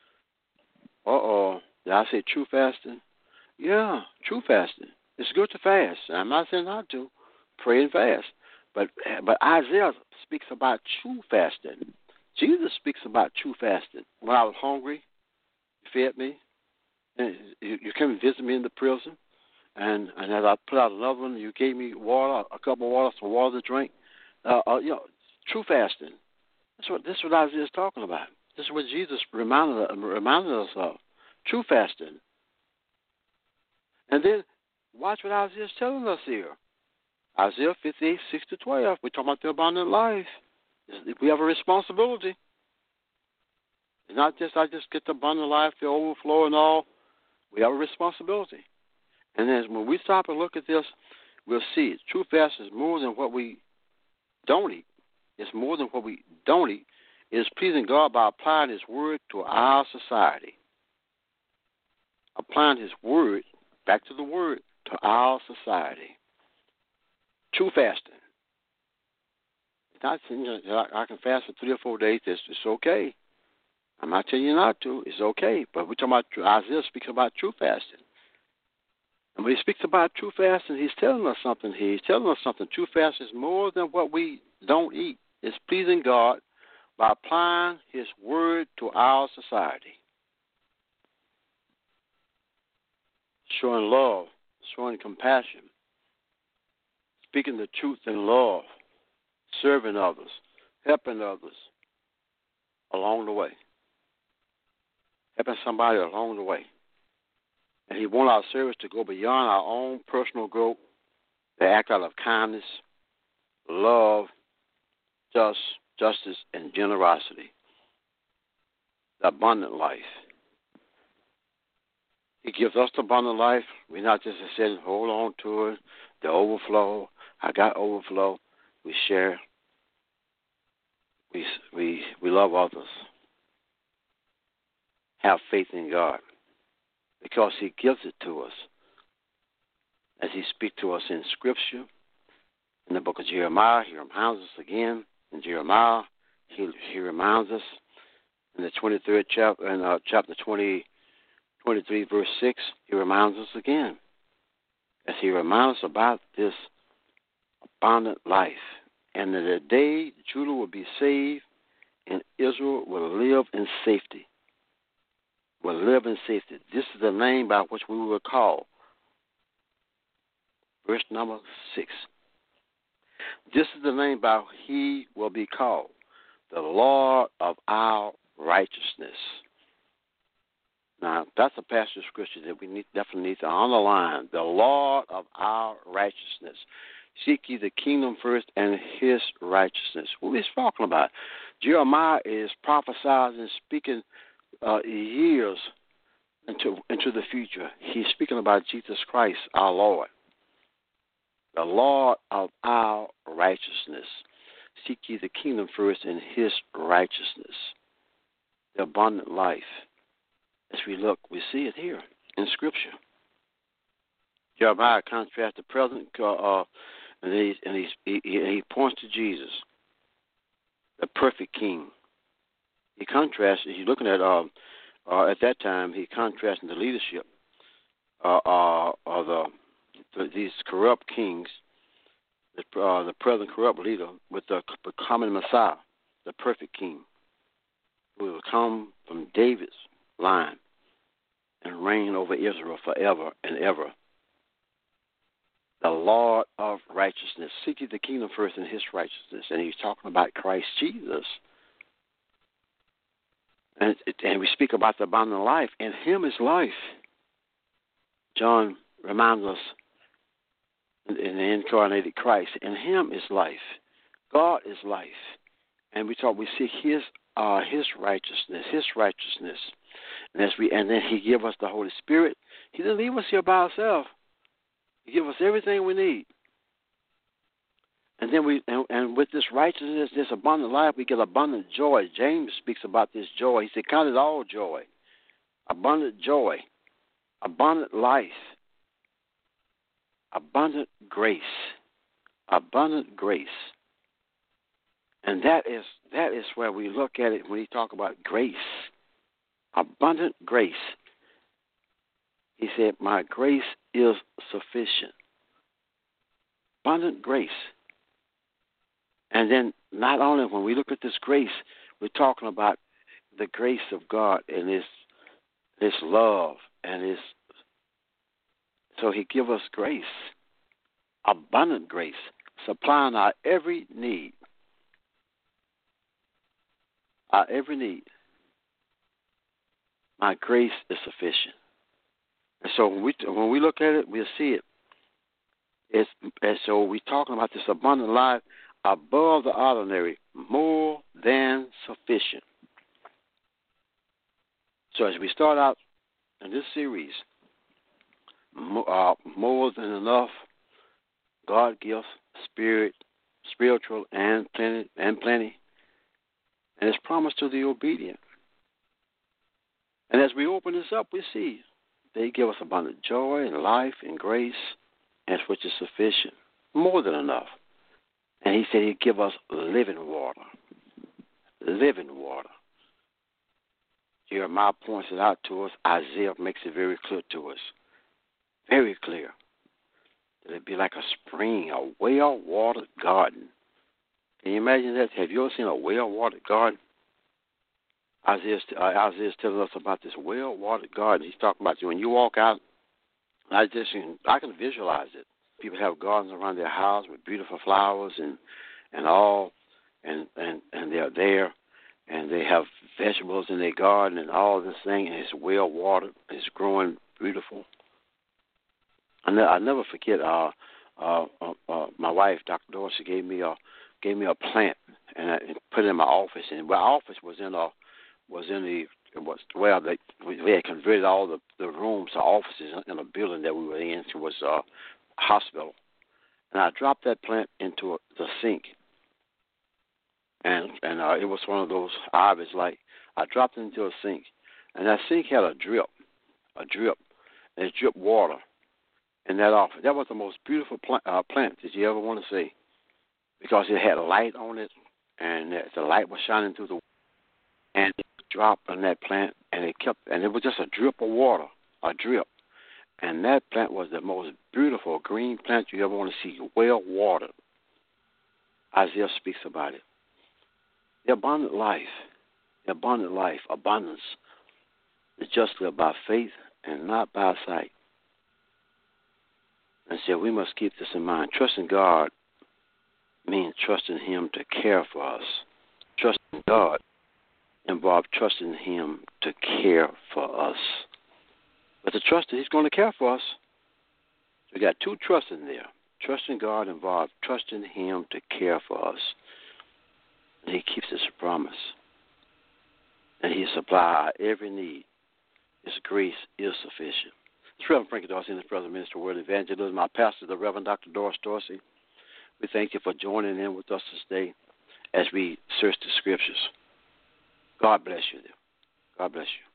Did I say true fasting? Yeah, true fasting. It's good to fast. I'm not saying not to. Pray and fast. But Isaiah speaks about true fasting. Jesus speaks about true fasting. When I was hungry, you fed me. And you came and visited me in the prison. And as I put out another one, you gave me water, a cup of water, some water to drink. True fasting. This is what Isaiah is talking about. This is what Jesus reminded us of. True fasting. And then watch what Isaiah is telling us here. Isaiah 58, 6 to 12. We're talking about the abundant life. We have a responsibility. It's not just I just get the abundant life, the overflow and all. We have a responsibility. And then when we stop and look at this, we'll see it. True fast is more than what we don't eat. It's more than what we don't eat. It is pleasing God by applying His word to our society. Applying His word, back to the word, to our society. True fasting. It's not, I can fast for 3 or 4 days. It's okay. I'm not telling you not to. It's okay. But we're talking about, Isaiah speaks about true fasting. And when he speaks about true fasting, he's telling us something here. He's telling us something. True fasting is more than what we don't eat. It's pleasing God by applying His word to our society. Showing love, showing compassion, speaking the truth in love, serving others, helping others along the way. Helping somebody along the way. And He wants our service to go beyond our own personal growth, to act out of kindness, love, justice, and generosity. The abundant life. He gives us the abundant life. We're not just sitting, hold on to it, the overflow. I got overflow. We share. We love others. Have faith in God. Because He gives it to us. As He speaks to us in Scripture, in the book of Jeremiah, He reminds us again. In Jeremiah, He reminds us in the 23rd chapter, in chapter 23, verse 6, He reminds us again. As He reminds us about this abundant life. And that the day Judah will be saved and Israel will live in safety. Will live in safety. This is the name by which we will call. Verse number 6. This is the name by which He will be called, the Lord of our righteousness. Now, that's a passage of Scripture that we definitely need to underline. The Lord of our righteousness. Seek ye the kingdom first and His righteousness. What is he talking about? Jeremiah is prophesying and speaking years into the future. He's speaking about Jesus Christ, our Lord. The Lord of our righteousness. Seek ye the kingdom first and His righteousness. The abundant life. As we look, we see it here in Scripture. Jeremiah contrasts the present, and he points to Jesus, the perfect King. He contrasts. He's looking at that time. He contrasting the leadership of these corrupt kings, the present corrupt leader, with the coming Messiah, the perfect King, who will come from David's line and reign over Israel forever and ever. The Lord of righteousness. Seek ye the kingdom first and His righteousness. And He's talking about Christ Jesus. And we speak about the abundant life. In Him is life. John reminds us in the incarnated Christ. In Him is life. God is life. And we seek His righteousness, His righteousness. And then He give us the Holy Spirit. He didn't leave us here by ourselves. He gives us everything we need. And then and with this righteousness, this abundant life, we get abundant joy. James speaks about this joy. He said, count it all joy. Abundant joy. Abundant life. Abundant grace. Abundant grace. And that is where we look at it when we talk about grace. Abundant grace. He said, my grace is sufficient. Abundant grace. And then not only when we look at this grace, we're talking about the grace of God and His love and His. So He give us grace, abundant grace, supplying our every need. Our every need. My grace is sufficient. And so when we look at it, we'll see it. And so we're talking about this abundant life above the ordinary, more than sufficient. So as we start out in this series, more than enough, God gives spiritual and plenty, and His promise to the obedient. And as we open this up, we see they give us abundant joy and life and grace, and which is sufficient, more than enough. And He said He'd give us living water. Living water. Jeremiah points it out to us. Isaiah makes it very clear to us. Very clear. That it'd be like a spring, a well-watered garden. Can you imagine that? Have you ever seen a well-watered garden? Isaiah's telling us about this well-watered garden. He's talking about when you walk out, I can visualize it. People have gardens around their house with beautiful flowers and all, and they're there, and they have vegetables in their garden and all this thing, and it's well watered, it's growing beautiful. I'll never forget. My wife, Dr. Dorsey, gave me a plant and put it in my office, and my office we had converted all the rooms to offices in a building that we were in. It was a hospital, and I dropped that plant into the sink, and it was one of those ivys. Like I dropped it into a sink, and that sink had a drip, and it dripped water in that office. That was the most beautiful plant that you ever want to see, because it had light on it, and the light was shining through the, and it dropped on that plant, and it was just a drip of water, a drip. And that plant was the most beautiful green plant you ever want to see, well watered. Isaiah speaks about it. The abundant life, abundance, is just live by faith and not by sight. And so we must keep this in mind. Trusting God means trusting Him to care for us. Trusting God involves trusting Him to care for us. But the trust that He's going to care for us, we got two trusts in there. Trusting God involves trusting Him to care for us. And He keeps His promise. And He supplies our every need. His grace is sufficient. It's Reverend Frankie Dorsey and his brother, Minister Word Evangelism. Our pastor, the Reverend Dr. Doris Dorsey. We thank you for joining in with us this day as we search the Scriptures. God bless you. God bless you.